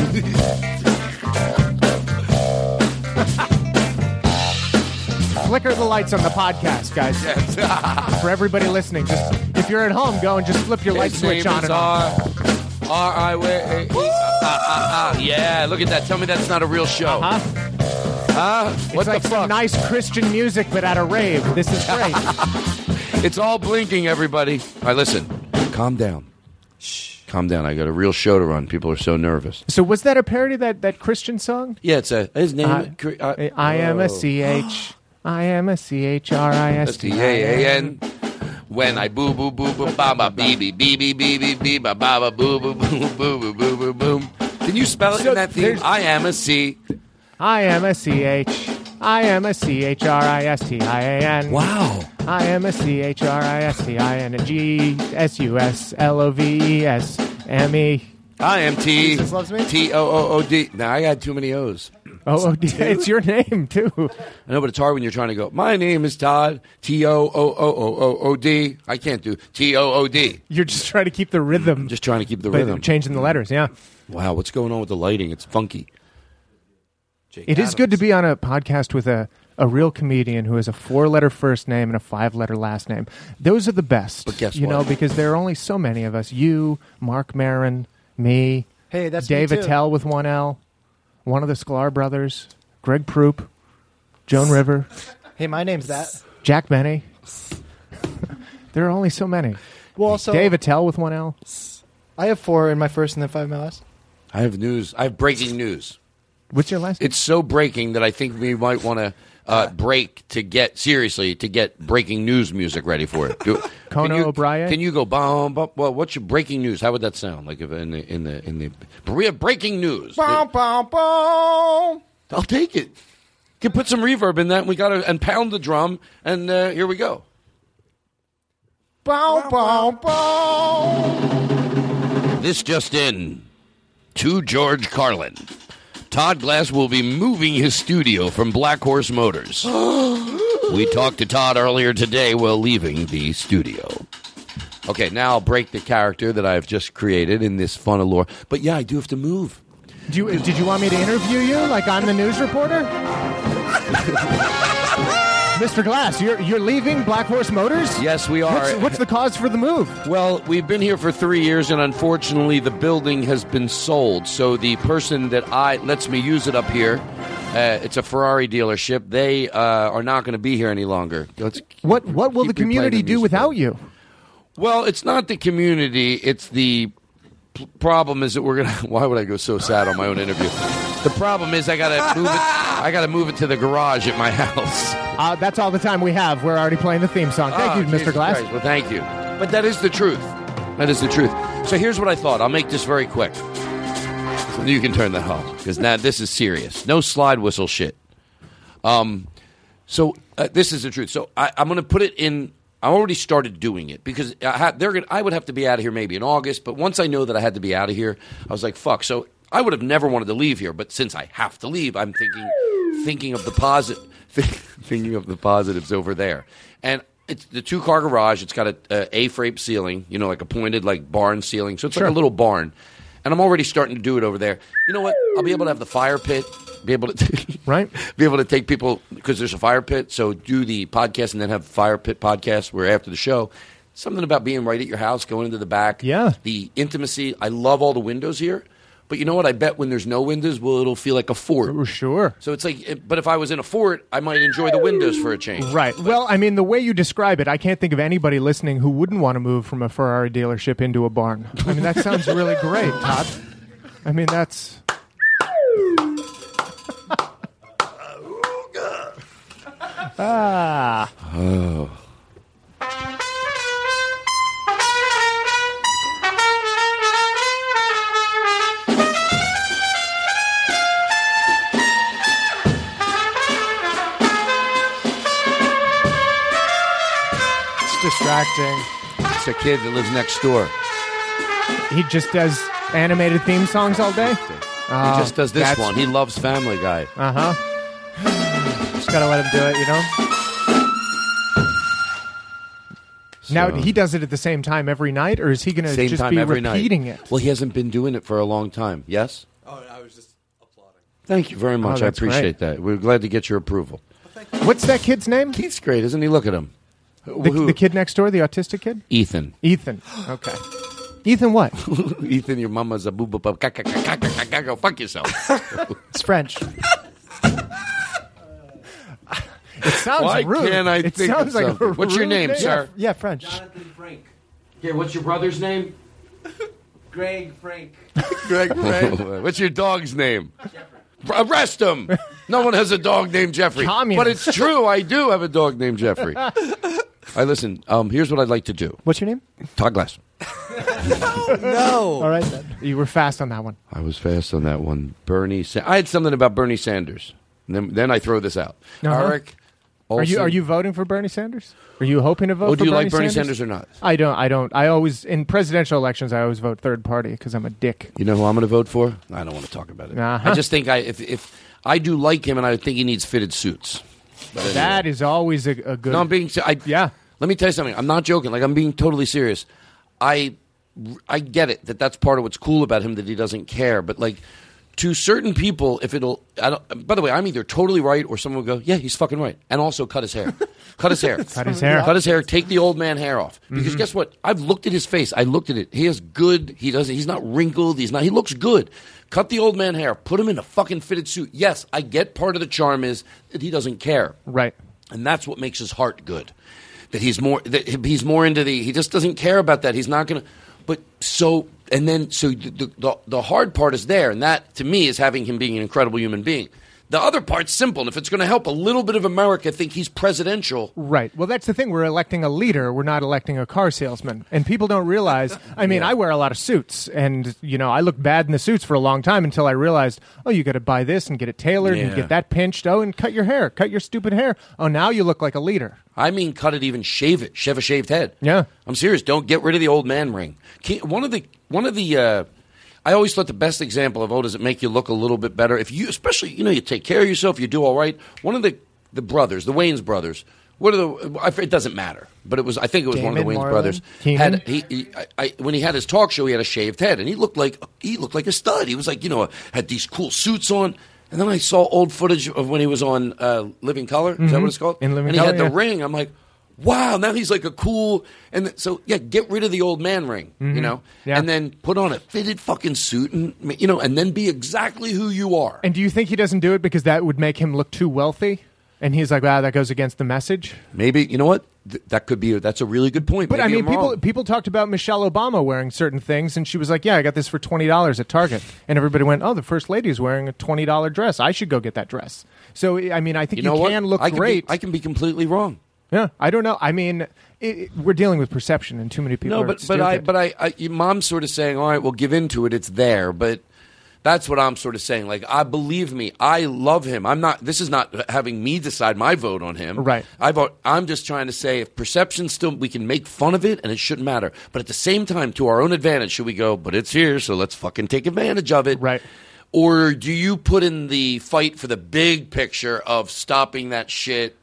Flicker the lights on the podcast, guys. Yes. For everybody listening, just if you're at home, go and just flip your light His switch name on is and off. R. R I W A E. Ah, ah, ah. Yeah, look at that. Tell me that's not a real show. Huh? Huh? What It's like the some fuck? nice Christian music, but at a rave. This is great. It's all blinking, everybody. All right, listen. Calm down. Shh. Calm down. I got a real show to run. People are so nervous. So was that a parody of that that Christian song? Yeah, it's a his name. Uh, Cre- uh, I am a oh. C H. I am a C H R I S S T T I A A N. N. When I boo boo boo boo ba ba bee bee bee bee bee bee bee ba ba ba boo boo boo boo boo boo boo boom. Can you spell it So in that theme? there's- I am a C. I am a C H. I am a C H R I S T I A N. Wow. I am a C H R I S T I N. G S U S L O V E S M E. I am T. Jesus loves me? T O O O D. Now I got too many O's. Oh, oh, it's your name, too. I know, but it's hard when you're trying to go, my name is Todd, T O O O O O O D. I can't do T O O D. You're just trying to keep the rhythm. Just trying to keep the but rhythm. changing the letters, yeah. Wow, what's going on with the lighting? It's funky. Jake It is good to Adams. be on a podcast with a, a real comedian who has a four-letter first name and a five-letter last name. Those are the best. But guess you what? know, because there are only so many of us. You, Mark Maron, me, Hey, that's Dave me too. Attell with one L, one of the Sklar brothers, Greg Prooп, Joan River. Hey, my name's that. Jack Benny. There are only so many. Well, also, Dave Attell with one L. I have four in my first and then five in my last. I have news. I have breaking news. What's your last? It's so breaking that I think we might want to uh, break to get seriously to get breaking news music ready for it. Do, Conan can you, O'Brien? Can you go? Bum, bum, well, what's your breaking news? How would that sound? Like if in the in the in the we have breaking news. Bow, bow, bow. I'll take it. Can put some reverb in that. And we got to and pound the drum, and uh, here we go. Bow, bow, bow. This just in. To George Carlin. Todd Glass will be moving his studio from Black Horse Motors. We talked to Todd earlier today while leaving the studio. Okay, now I'll break the character that I've just created in this fun allure. But yeah, I do have to move. Do you, did you want me to interview you like I'm the news reporter? Mister Glass, you're you're leaving Black Horse Motors? Yes, we are. What's, what's the cause for the move? Well, we've been here for three years, and unfortunately, the building has been sold. So the person that I lets me use it up here, uh, it's a Ferrari dealership. They uh, are not going to be here any longer. Let's What what will the keep replaying community the do music. without you? Well, it's not the community. It's the p- problem is that we're gonna. Why would I go so sad on my own interview? The problem is I gotta move it. I gotta move it to the garage at my house. Uh, that's all the time we have. We're already playing the theme song. Thank Oh, you, Mister Jesus Glass. Christ. Well, thank you. But that is the truth. That is the truth. So here's what I thought. I'll make this very quick. So you can turn that off because now this is serious. No slide whistle shit. Um, so uh, this is the truth. So I, I'm going to put it in. I already started doing it because I, had, they're gonna, I would have to be out of here maybe in August. But once I know that I had to be out of here, I was like, fuck. So I would have never wanted to leave here. But since I have to leave, I'm thinking thinking of the positive. Thinking of the positives over there. And it's the two-car garage. It's got a, a A-frame ceiling, you know, like a pointed, like, barn ceiling. So it's Sure. like a little barn. And I'm already starting to do it over there. You know what? I'll be able to have the fire pit, be able to Right. be able to take people, because there's a fire pit, so do the podcast and then have fire pit podcast where after the show, something about being right at your house, going into the back. Yeah. The intimacy. I love all the windows here. But you know what? I bet when there's no windows, well, it'll feel like a fort. Oh, sure. So it's like, but if I was in a fort, I might enjoy the windows for a change. Right. Well, I mean, the way you describe it, I can't think of anybody listening who wouldn't want to move from a Ferrari dealership into a barn. I mean, that sounds really great, Todd. I mean, that's... ah. Oh. It's distracting. It's a kid that lives next door. He just does animated theme songs all day? He just does this that's- one. He loves Family Guy. Uh-huh. Just gotta let him do it, you know? Now, So- he does it at the same time every night, or is he going to Same just time be every repeating night. it? Well, he hasn't been doing it for a long time. Yes? Oh, I was just applauding. Thank you very much. I Oh, that's appreciate that. We're glad to get your approval. What's that kid's name? Keith's great, isn't he? Look at him. The, Who- the kid next door, the autistic kid? Ethan. Ethan. Okay. Ethan what? Ethan, your mama's a boo boo boo. Go fuck yourself. It's French. It sounds Why rude. can't I it think of sounds like a something? What's your rude name, sir? Yeah, French. Frank. Okay, what's your brother's name? Greg Frank. Greg, Greg. What's your dog's name? Arrest him! No one has a dog named Jeffrey. Communist. But it's true, I do have a dog named Jeffrey. All right, listen, um, here's what I'd like to do. What's your name? Todd Glass. No. All right, then. You were fast on that one. I was fast on that one. Bernie Sa- I had something about Bernie Sanders. And then, then I throw this out. Uh-huh. Eric Are you Olson- are you voting for Bernie Sanders? Are you hoping to vote Oh, for do you Bernie like Bernie Sanders? Sanders or not? I don't. I don't. I always, in presidential elections, I always vote third party because I'm a dick. You know who I'm going to vote for? I don't want to talk about it. Uh-huh. I just think I if, if I do like him, and I think he needs fitted suits. But anyway. That is always a, a good. No, I'm being. se- I, Yeah. Let me tell you something. I'm not joking. Like, I'm being totally serious. I, I get it that that's part of what's cool about him, that he doesn't care. But like, to certain people, if it'll. I don't, by the way, I'm either totally right or someone will go, yeah, he's fucking right, and also cut his hair. Cut his hair. Cut his hair. Cut his hair. Take the old man hair off. Because guess what? I've looked at his face. I looked at it. He is good. He doesn't. He's not wrinkled. He's not. He looks good. Cut the old man hair. Put him in a fucking fitted suit. Yes, I get part of the charm is that he doesn't care. Right. And that's what makes his heart good. That he's more that he's more into the he just doesn't care about that. He's not going to but so and then so the, the the hard part is there, and that to me is having him being an incredible human being. The other part's simple, and if it's going to help a little bit of America think he's presidential. Right. Well, that's the thing. We're electing a leader. We're not electing a car salesman. And people don't realize, I mean, yeah. I wear a lot of suits, and, you know, I looked bad in the suits for a long time until I realized, oh, you got to buy this and get it tailored yeah. and get that pinched. Oh, and cut your hair. Cut your stupid hair. Oh, now you look like a leader. I mean, cut it, even shave it. Shave a shaved head. Yeah. I'm serious. Don't get rid of the old man ring. Can't, one of the, one of the, uh, I always thought the best example of, oh, does it make you look a little bit better? If you, especially, you know, you take care of yourself, you do all right. One of the, the brothers, the Wayans brothers, what are the, it doesn't matter, but it was, I think it was Damon one of the Wayans Marlon? brothers. Keenan? Had, he, he, I, I, when he had his talk show, he had a shaved head, and he looked like, he looked like a stud. He was like, you know, had these cool suits on. And then I saw old footage of when he was on uh, Living Color. Is mm-hmm. that what it's called? In Living and he Color, had the yeah. ring. I'm like, wow, now he's like a cool, and th- so yeah, get rid of the old man ring, mm-hmm. you know, yeah. and then put on a fitted fucking suit, and you know, and then be exactly who you are. And do you think he doesn't do it because that would make him look too wealthy? And he's like, wow, that goes against the message. Maybe, you know what? Th- that could be. A, that's a really good point. But Maybe I mean, I'm people wrong. people talked about Michelle Obama wearing certain things, and she was like, yeah, I got this for twenty dollars at Target, and everybody went, oh, the first lady is wearing a twenty dollar dress. I should go get that dress. So I mean, I think you, you, know can what? look I can great. Be, I can be completely wrong. Yeah, I don't know. I mean, it, it, we're dealing with perception, and too many people. No, are but but I stupid. but I, I your mom's sort of saying, all right, well, give in to it. It's there, but that's what I'm sort of saying. Like, I believe me, I love him. I'm not. This is not having me decide my vote on him. Right. I vote. I'm just trying to say, if perception still, we can make fun of it, and it shouldn't matter. But at the same time, to our own advantage, should we go? But it's here, so let's fucking take advantage of it. Right. Or do you put in the fight for the big picture of stopping that shit?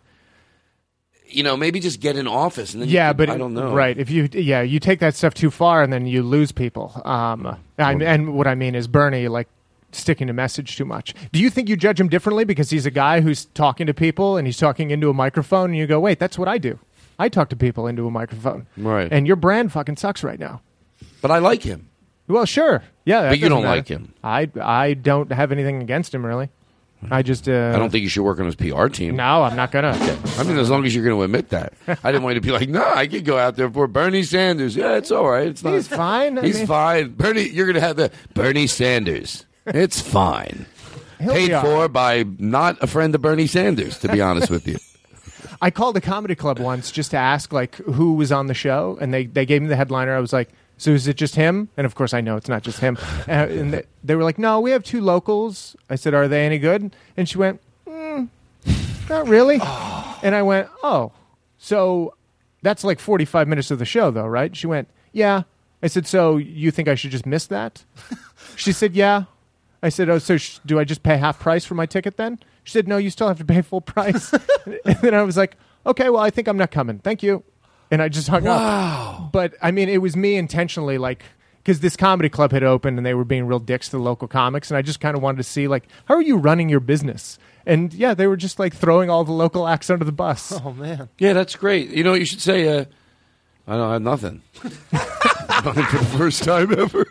You know, maybe just get in office and then yeah, you, but I don't know. Right? If you yeah, you take that stuff too far, and then you lose people. Um, I, and what I mean is Bernie, like, sticking to message too much. Do you think you judge him differently because he's a guy who's talking to people and he's talking into a microphone, and you go, wait, that's what I do. I talk to people into a microphone. Right. And your brand fucking sucks right now. But I like him. Well, sure. Yeah. But you don't matter. like him. I I don't have anything against him, really. I just. Uh, I don't think you should work on his P R team. No, I'm not gonna. Okay. I mean, as long as you're going to admit that. I didn't want you to be like, no, I could go out there for Bernie Sanders. Yeah, it's all right. It's not. He's fine. I He's mean- fine. Bernie, you're going to have the Bernie Sanders. It's fine. He'll Paid be all for right. by not a friend of Bernie Sanders, to be honest with you. I called a comedy club once just to ask like who was on the show, and they, they gave me the headliner. I was like, so is it just him? And of course I know it's not just him. uh, and they, they were like, no, we have two locals. I said, are they any good? And she went, mm, not really. And I went, oh, so that's like forty-five minutes of the show though, right? She went, yeah. I said, so you think I should just miss that? She said, yeah. I said, oh, so sh- do I just pay half price for my ticket then? She said, no, you still have to pay full price. And then I was like, okay, well, I think I'm not coming. Thank you. And I just hung Wow. up. But, I mean, it was me intentionally, like, because this comedy club had opened and they were being real dicks to the local comics. And I just kind of wanted to see, like, how are you running your business? And, yeah, they were just, like, throwing all the local acts under the bus. Oh, man. Yeah, that's great. You know what you should say? Uh, I don't have nothing. Nothing for the first time ever.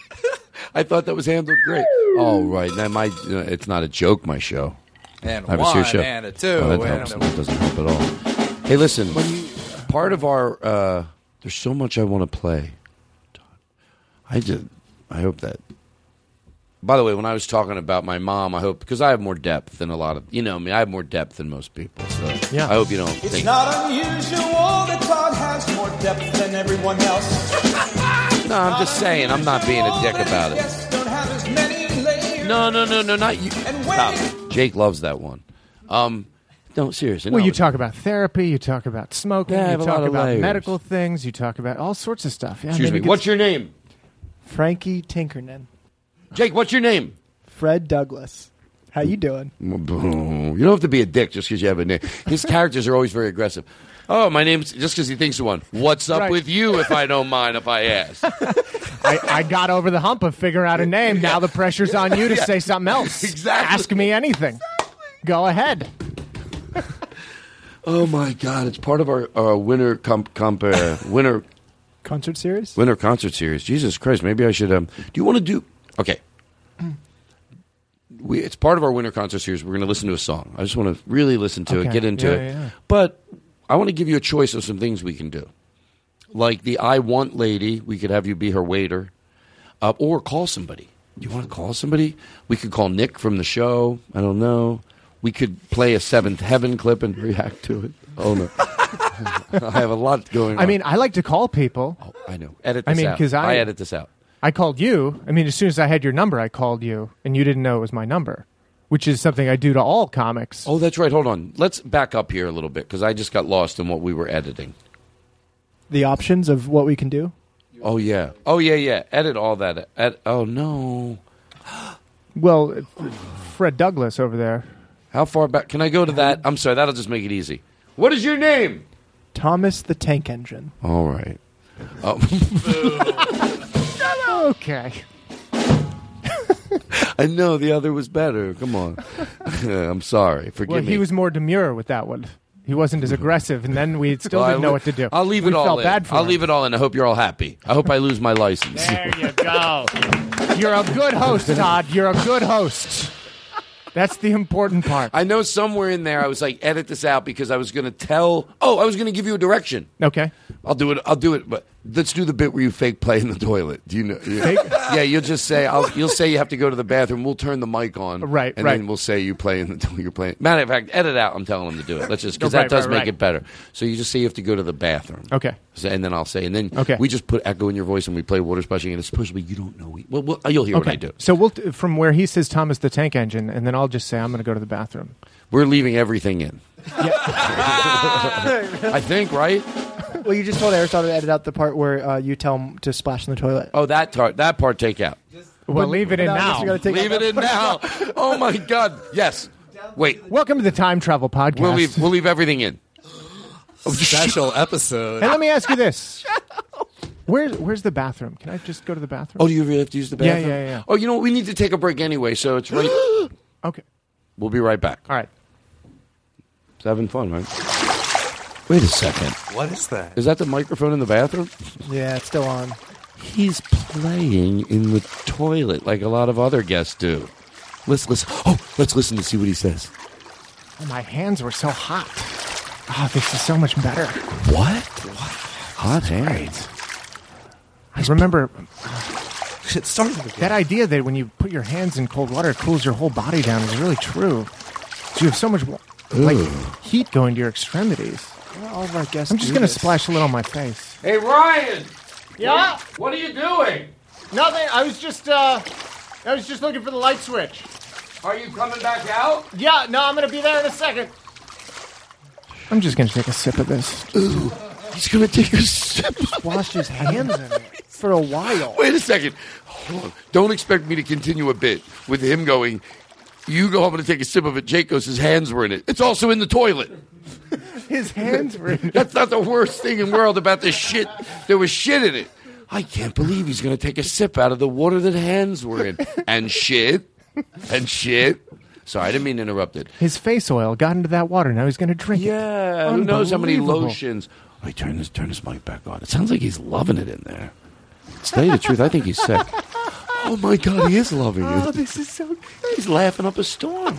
I thought that was handled great. Oh, right. Now my, uh, it's not a joke, my show. And I have a one, serious show. and a two. Oh, that and helps. a- That doesn't help at all. Hey, listen. Part of our, uh, there's so much I want to play. I just, I hope that. By the way, when I was talking about my mom, I hope, because I have more depth than a lot of, you know me, I have more depth than most people. So Yeah. I hope you don't It's think. not unusual that Todd has more depth than everyone else. No, I'm just saying, I'm not being a dick about it. Yes, don't have as many layers. No, no, no, no, not you. And Stop. when- Jake loves that one. Um, no, seriously. Well, no, you talk about therapy, you talk about smoking, Yeah, I you have a talk lot of about layers. medical things, you talk about all sorts of stuff. Yeah, Excuse maybe me. get What's your name? Frankie Tinkerman. Jake, what's your name? Fred Douglas. How you doing? You don't have to be a dick just because you have a name. His characters are always very aggressive. Oh, my name's just because he thinks of one. What's up Right. with you, if I don't mind if I ask? I, I got over the hump of figuring out a name. Now the pressure's on you to Yeah. say something else. Exactly. Ask me anything. Go ahead. Oh my God! It's part of our, our winter comp, comp uh, winter Concert series? winter concert series. Jesus Christ! Maybe I should. Um, do you want to do? Okay. we, it's part of our winter concert series. We're going to listen to a song. I just want to really listen to Okay. it, get into Yeah, it. yeah. But I want to give you a choice of some things we can do. Like the I Want lady, we could have you be her waiter. Uh, or call somebody. Do you want to call somebody? We could call Nick from the show. I don't know. We could play a Seventh Heaven clip and react to it. Oh, no. I have a lot going on. I mean, I like to call people. Oh, I know. Edit I this mean, out. 'cause I- I edit this out. I called you. I mean, as soon as I had your number, I called you, and you didn't know it was my number, which is something I do to all comics. Oh, that's right. Hold on. Let's back up here a little bit because I just got lost in what we were editing. The options of what we can do. Oh, yeah. Oh, yeah, yeah. Edit all that. Ed- oh, no. Well, Fred Douglas over there. How far back? Can I go to that? I'm sorry. That'll just make it easy. What is your name? Thomas the Tank Engine. All right. Oh. Okay. I know the other was better. Come on. I'm sorry. Forgive Well, me. he was more demure with that one. He wasn't as aggressive, and then we still Well, didn't I know li- what to do. I'll leave we it all felt in. bad for I'll him. leave it all in. I hope you're all happy. I hope I lose my license. There you go. You're a good host, Todd. You're a good host. That's the important part. I know somewhere in there I was like, edit this out because I was going to tell. Oh, I was going to give you a direction. Okay. I'll do it. I'll do it. But let's do the bit where you fake play in the toilet. Do you know? you- Fake? Yeah, you'll just say. I'll, you'll say you have to go to the bathroom. We'll turn the mic on. Right, and right. then we'll say you play in the. You're playing. Matter of fact, edit out. I'm telling them to do it. Let's just because Right, that does right, make right. it better. So you just say you have to go to the bathroom. Okay. So, and then I'll say, and then Okay. we just put echo in your voice and we play water splashing, and it's supposedly you don't know. Well, well you'll hear what I Okay. do. So we'll t- from where he says Thomas the Tank Engine, and then I'll just say I'm going to go to the bathroom. We're leaving everything in. I think, right? Well, you just told Aristotle to edit out the part where uh, you tell him to splash in the toilet. Oh, that part. That part take out. Well, But- leave it but in now I guess now. we gotta take Leave out it in that now. Oh my God. Yes. Wait. Welcome to the Time Travel Podcast. We'll leave. We'll leave everything in. Special episode. And let me ask you this: Where's Where's the bathroom? Can I just go to the bathroom? Oh, do you really have to use the Yeah, bathroom? yeah, yeah. Oh, you know what? We need to take a break anyway, so it's right. Okay. We'll be right back. All right. It's having fun, right? Wait a second. What is that? Is that the microphone in the bathroom? Yeah, it's still on. He's playing in the toilet like a lot of other guests do. Let's listen. Oh, let's listen to see what he says. Oh, my hands were so hot. Oh, this is so much better. What? Hot hands. I remember It started again. that idea that when you put your hands in cold water, it cools your whole body down is really true. So you have so much like heat going to your extremities. Well, all of our guests. I'm just do going to this. splash a little on my face. Hey, Ryan. Yeah. What are you doing? Nothing. I was just uh, I was just looking for the light switch. Are you coming back out? Yeah. No, I'm going to be there in a second. I'm just going to take a sip of this. Ooh, he's going to take a sip. Washed his hands in it for a while. Wait a second. Hold on. Don't expect me to continue a bit with him going, you go home and take a sip of it. Jake goes, his hands were in it. It's also in the toilet. His hands were in That's not the worst thing in the world about this shit. There was shit in it. I can't believe he's going to take a sip out of the water that hands were in. And shit. And shit. Sorry, I didn't mean to interrupt it. His face oil got into that water. Now he's going to drink it. Yeah, who knows how many Unbelievable. lotions. Wait, turn this, turn this mic back on. It sounds like he's loving it in there. To tell you the truth, I think he's sick. Oh my God, he is loving it. Oh, this is so. He's laughing up a storm.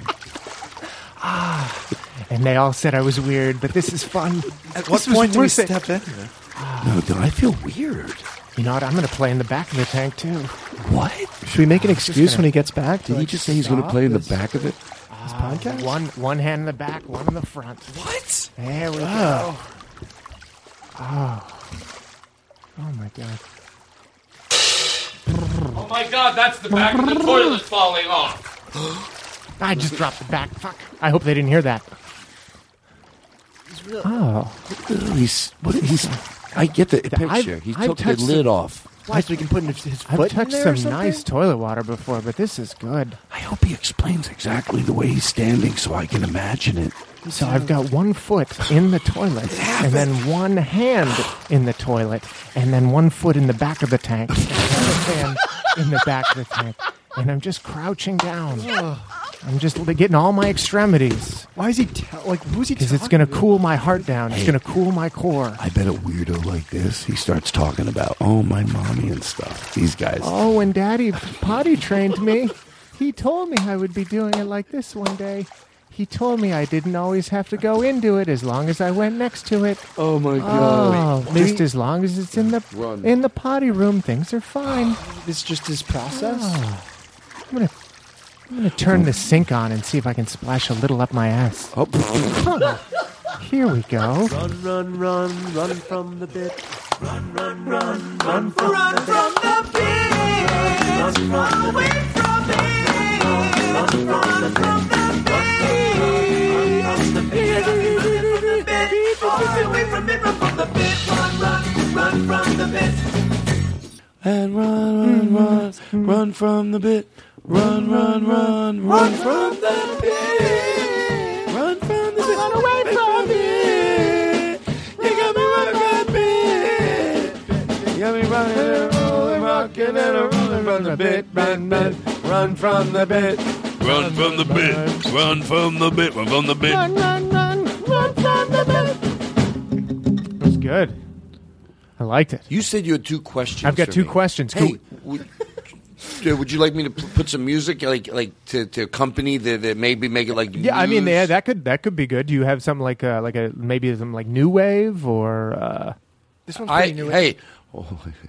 And they all said I was weird, but this is fun. At what This was point do we worth it. step in? No, dude, I feel weird. You know what? I'm going to play in the back of the tank too. What? Should we make an excuse when he gets back? Did to, he like, just say he's going to stop play in the this- back of it? This podcast? One one hand in the back, one in the front. What? There we go. Oh. Oh my God. Oh my God, that's the back of the toilet falling off. I just dropped the back. Fuck. I hope they didn't hear that. Oh. He's, what, he's, I get the picture. I've- he I've took the touched lid some- off. Why, so we can put his, his I've foot in touched there or some something? nice toilet water before, but this is good. I hope he explains exactly the way he's standing so I can imagine it. So I've got one foot in the toilet, and then one hand in the toilet, and then one foot in the back of the tank, and another hand in the back of the tank. And I'm just crouching down. I'm just getting all my extremities. Why is he tell? Like, who's he? Because it's talking going to to? cool my heart down. It's Hey. going to cool my core. I bet a weirdo like this, he starts talking about, oh, my mommy and stuff. These guys. Oh, when Daddy potty trained me. He told me I would be doing it like this one day. He told me I didn't always have to go into it as long as I went next to it. Oh my god! Oh, just as long as it's in the Run. in the potty room, things are fine. It's just his process. Oh. I'm gonna I'm gonna turn the sink on and see if I can splash a little up my ass. Oh. Here we go. Run, run, run, run from the bit. Run, run, run, run from run the from the bit. Run, run, run away from me. Run from the from the bit. Run from the bit. Away from it. Run from the bit. Run, run, run from the bit. And run, run, run, run from the bit. Run, run, run, run from the bit. Run from the bit. Run away from it. You got me running from it. You got me running and rolling, rocking and a rolling from the bit. Run, run, run from the bit. Run from the bit. Run from the bit. Run from the bit. Run, run, run, run from the bit. That was good. I liked it. You said you had two questions. I've got for two me. questions. Hey, Could would, uh, would you like me to p- put some music, like like to, to accompany the, that maybe make it like? Yeah, I mean, news? yeah, that could that could be good. Do you have something like a like a maybe some like new wave or? Uh, This one's I pretty new. hey, oh,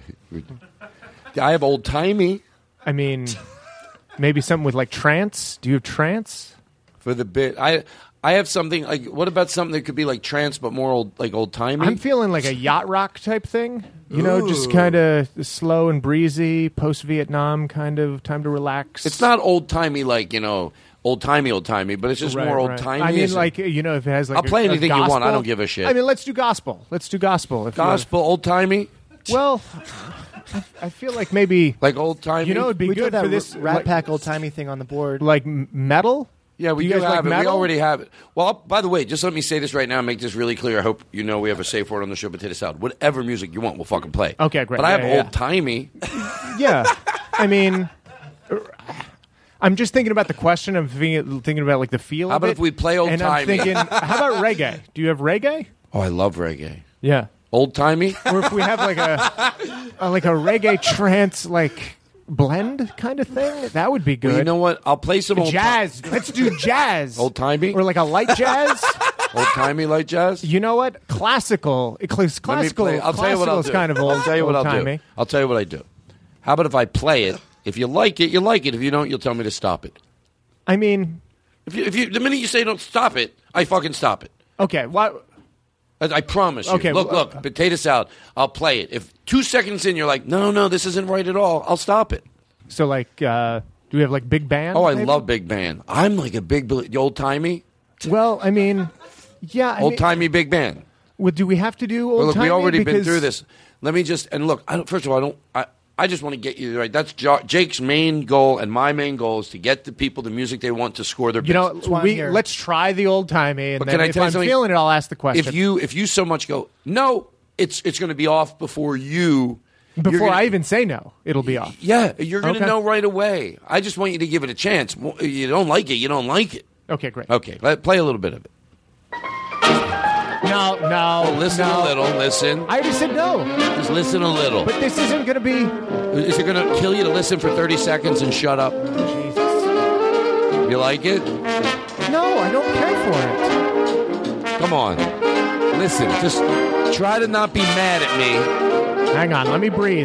I have old timey I mean, maybe something with like trance. Do you have trance? for the bit. I I have something like. What about something that could be like trance but more old like old timey? I'm feeling like a yacht rock type thing. You know, just kind of slow and breezy, post Vietnam kind of time to relax. It's not old timey like you know old timey old timey, but it's just Right, more old right. timey. I mean, like you know, if it has like I'll a- play a anything you want. I gospel- don't give a shit. I mean, let's do gospel. Let's do gospel. If you- gospel old timey, Well, I, I feel like maybe like old timey. you know it'd be we good did that for this Rat like, Pack old timey thing on the board. like m- metal. Yeah, we do do, you guys have like it. metal? We already have it. Well, by the way, just let me say this right now and make this really clear. I hope you know we have a safe word on the show, Potato Salad. Whatever music you want, we'll fucking play. Okay, great. But I Yeah, have yeah, old timey. Yeah, I mean, I'm just thinking about the question. I'm thinking, thinking about like the feel. How of about it, if we play And I'm old-timey? thinking, how about reggae? Do you have reggae? Oh, I love reggae. Yeah. Old timey. Or if we have like a, a like a reggae trance like blend kind of thing, that would be good. Well, you know what? I'll play some old jazz. Let's do jazz. Old timey. Or like a light jazz. Old timey light jazz. You know what? Classical. Cl- Let me Classical. play. I'll tell you what I'll classical's do. kind of old. I'll tell you what I'll old-timey. do. I'll tell you what I do. How about if I play it? If you like it, you like it. If you don't, you'll tell me to stop it. I mean, If you, if you, the minute you say don't stop it, I fucking stop it. okay. What? I, I promise you. Okay, look, well, look, potato salad. I'll play it. If two seconds in, you're like, no, no, this isn't right at all. I'll stop it. So like, uh, do we have like big band? Oh, I maybe? love big band. I'm like a big the old timey, Well, I mean, yeah. I old mean, timey big band. well, do we have to do old Well, look, we timey? already been Because- through this. Let me just and look. I don't, first of all, I don't. I, I just want to get you right. That's jo- Jake's main goal, and my main goal is to get the people the music they want to score their. You know, business. why I'm we here. let's try the old timey, and But then can I if tell you I'm something? feeling it, I'll ask the question. if you if you so much go no, it's it's going to be off before you. you're before gonna- I even say no, it'll be off. Yeah, you're going to Okay. know right away. I just want you to give it a chance. You don't like it, you don't like it. Okay, great. Okay, let play a little bit of it. No, no, Oh, listen no. a little. Listen. I already said no, Just listen a little. but this isn't going to be. Is it going to kill you to listen for thirty seconds and shut up? Jesus. You like it? No, I don't care for it. Come on. Listen, just try to not be mad at me. Hang on, let me breathe.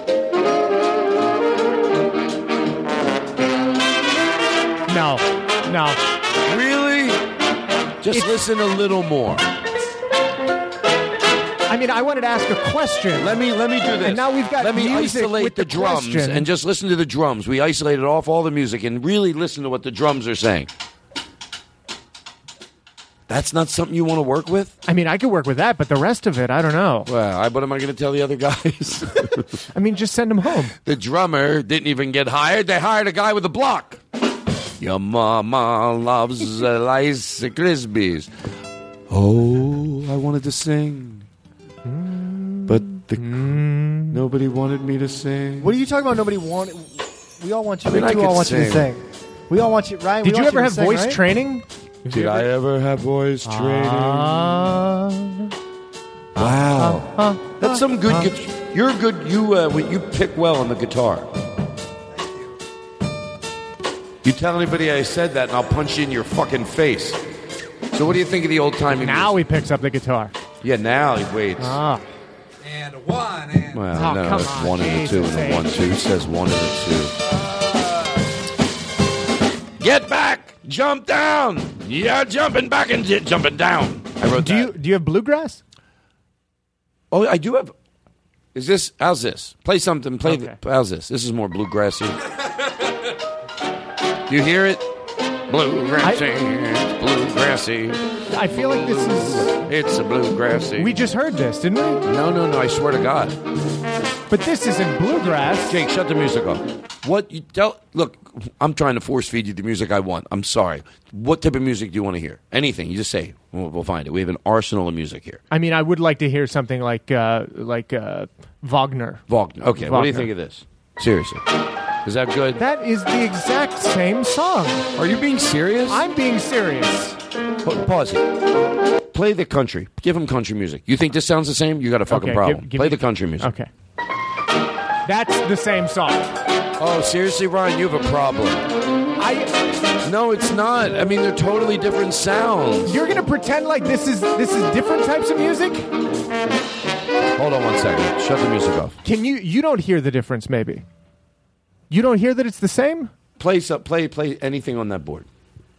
No, no. Really? Just It's- listen a little more. I mean, I wanted to ask a question. Let me let me do this. And now we've got Let me music isolate with the, the drums question. and just listen to the drums. We isolated off all the music and really listen to what the drums are saying. That's not something you want to work with? I mean, I could work with that, but the rest of it, I don't know. Well, I, what am I going to tell the other guys? I mean, just send them home. The drummer didn't even get hired. They hired a guy with a block. Your mama loves uh, Rice Krispies. Oh, I wanted to sing, but the, nobody wanted me to sing. What are you talking about? Nobody wanted. We all want you. I mean, we I do could all want you to sing. sing. We all want you, Ryan. Did we you want ever to have sing, voice right? training? Did I ever have voice training? Ah. Wow, that's some good. Gu- you're good. You uh, you pick well on the guitar. You tell anybody I said that, and I'll punch you in your fucking face. So what do you think of the old-timey Now music? he picks up the guitar. Yeah, now he waits. Ah. And one and Well, Oh, no, come it's on, one and a two Jesus and a one, two. It says one and a two. Get back! Jump down! Yeah, jumping back and j- jumping down. I wrote Do that. you do you have bluegrass? Oh, I do have... Is this... How's this? Play something. Play... Okay. The, how's this? This is more bluegrassy. Do you hear it? Bluegrassy. It's bluegrassy. I feel like this is. It's a bluegrassy. We just heard this, didn't we? No, no, no. I swear to God. But this isn't bluegrass. Jake, shut the music off. What you tell? Look, I'm trying to force feed you the music I want. I'm sorry. What type of music do you want to hear? Anything. You just say. We'll, we'll find it. We have an arsenal of music here. I mean, I would like to hear something like uh, like uh, Wagner. Wagner. Okay. What do you Wagner. think of this? Seriously. Is that good? That is the exact same song. Are you being serious? I'm being serious. Pa- Pause it. Play the country. Give him country music. You think this sounds the same? You got a fucking Okay, problem. give- give Play me- the country music. Okay. That's the same song. Oh, seriously, Ryan? You have a problem. I. No, it's not. I mean, they're totally different sounds. You're gonna pretend like this is this is different types of music? Hold on one second. Shut the music off. Can you? You don't hear the difference, maybe. You don't hear that it's the same? Play some, play play anything on that board.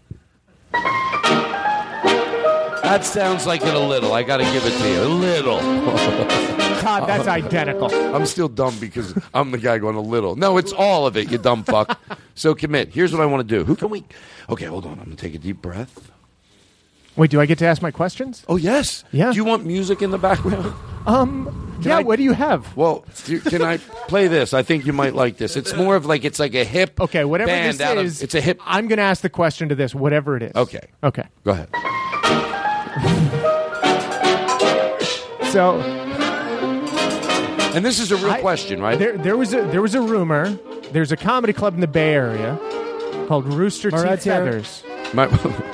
That sounds like it a little. I got to give it to you. A little. Todd, that's identical. I'm still dumb because I'm the guy going a little. No, it's all of it, you dumb fuck. So commit. Here's what I want to do. Who can we... Okay, hold on. I'm going to take a deep breath. Wait, do I get to ask my questions? Oh, yes. Yeah. Do you want music in the background? Um, Can yeah, I- what do you have? Well, do- can I play this? I think you might like this. It's more of like, it's like a hip Okay, whatever band this out is, of... It's a hip... I'm going to ask the question to this, whatever it is. Okay. Okay. Go ahead. So... And this is a real I- question, right? There, there was a there was a rumor. There's a comedy club in the Bay Area called Rooster Teeth Marad's here. Feathers, My,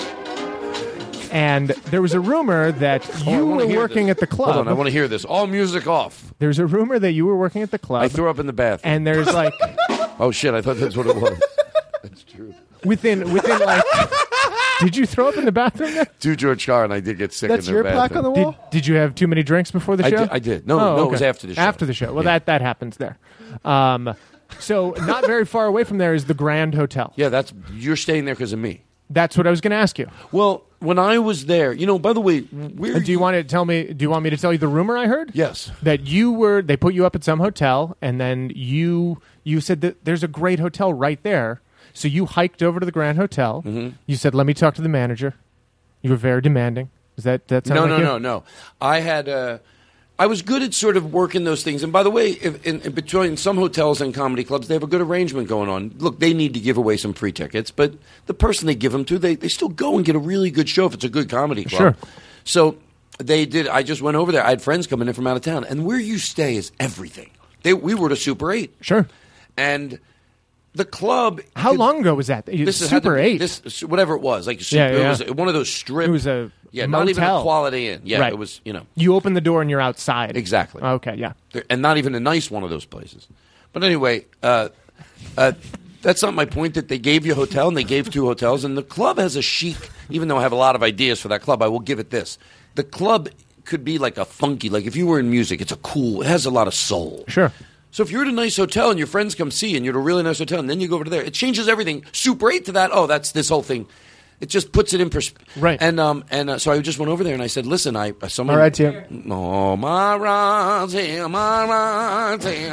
and there was a rumor that Oh, I you wanna were hear working this. at the club. Hold on, I want to hear this. All music off. There's a rumor that you were working at the club. I threw up in the bathroom. and there's like Oh, shit, I thought that's what it was. That's true. within within like. Did you throw up in the bathroom? Then? To George Carr, and I did get sick That's in the your plaque bathroom. on the wall? Did, did you have too many drinks before the I show? did- I did. No, Oh, no, it okay. was after the show. After the show. Well, Yeah. that that happens there. Um, so not very far away from there is the Grand Hotel. Yeah, that's you're staying there because of me. That's what I was going to ask you. Well, when I was there, you know, by the way, where Uh, do you want to tell me? Do you want me to tell you the rumor I heard? Yes. That you were. They put you up at some hotel, and then you you said that there's a great hotel right there. So you hiked over to the Grand Hotel. Mm-hmm. You said, "Let me talk to the manager." You were very demanding. Is that that sound No, like no, you? no, no. I had, uh, I was good at sort of working those things. And by the way, if, in, in between some hotels and comedy clubs, they have a good arrangement going on. Look, they need to give away some free tickets, but the person they give them to, they, they still go and get a really good show if it's a good comedy club. Sure. So they did. I just went over there. I had friends coming in from out of town, and where you stay is everything. They, we were at a Super eight, Sure. and the club. How could- long ago was that? This had to Super be- eight. This whatever it was, like a super, Yeah, yeah. it was one of those strip. It was a yeah, not even a motel. Quality Inn. Yeah, Right. it was you know, You open the door and you're outside. Exactly. Okay. Yeah. and not even a nice one of those places. But anyway, uh, uh, that's not my point. That they gave you a hotel and they gave two hotels, and the club has a chic. Even though I have a lot of ideas for that club, I will give it this: the club could be like a funky, like if you were in music, it's a cool. It has a lot of soul. Sure. So if you're at a nice hotel and your friends come see you and you're at a really nice hotel and then you go over to there, it changes everything. Super eight to that. Oh, that's this whole thing. It just puts it in perspective. Right. And um and uh, so I just went over there and I said, listen, I someone. Marad's here. Oh, Marad's here, Marad's here,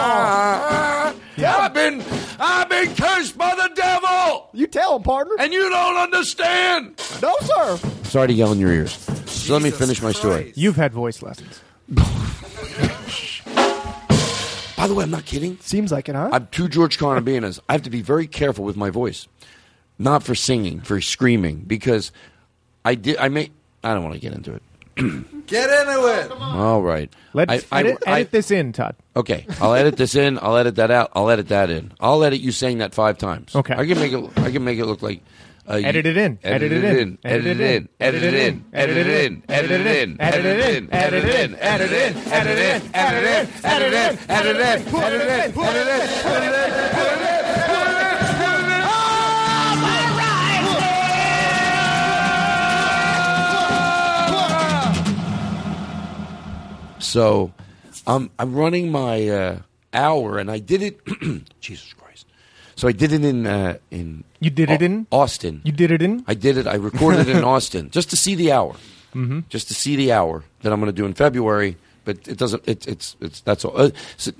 Marad. Yeah. I've been I've been cursed by the devil, You tell him, partner. and you don't understand. No, sir. Sorry to yell in your ears. So let me finish my story. You've had voice lessons. By the way, I'm not kidding. Seems like it, huh? I'm too George Carnabianas. I have to be very careful with my voice, not for singing, for screaming, because I did. I may. I don't want to get into it. Get into it. All right. Let's I, I- edit, I- edit this in, Todd. Okay, I'll edit this in. I'll edit that out. I'll edit that in. I'll edit you saying that five times. Okay. I can make it. I can make it look like. Uh, you- Edit it in. Edit it in. Edit it in. Edit it in. Edit it in. Edit it in. Edit it in. Edit it in. Edit it in. Edit it in. Edit it in. Edit it in. Edit it in. Edit it in. Edit it in. Edit it in. So um, I'm running my uh, hour, and I did it. Jesus Christ! So I did it in uh, in. You did it in Austin. You did it in. I did it. I recorded it in Austin just to see the hour. Mm-hmm. Just to see the hour that I'm going to do in February. But it doesn't. It, it's it's that's all. Uh, so,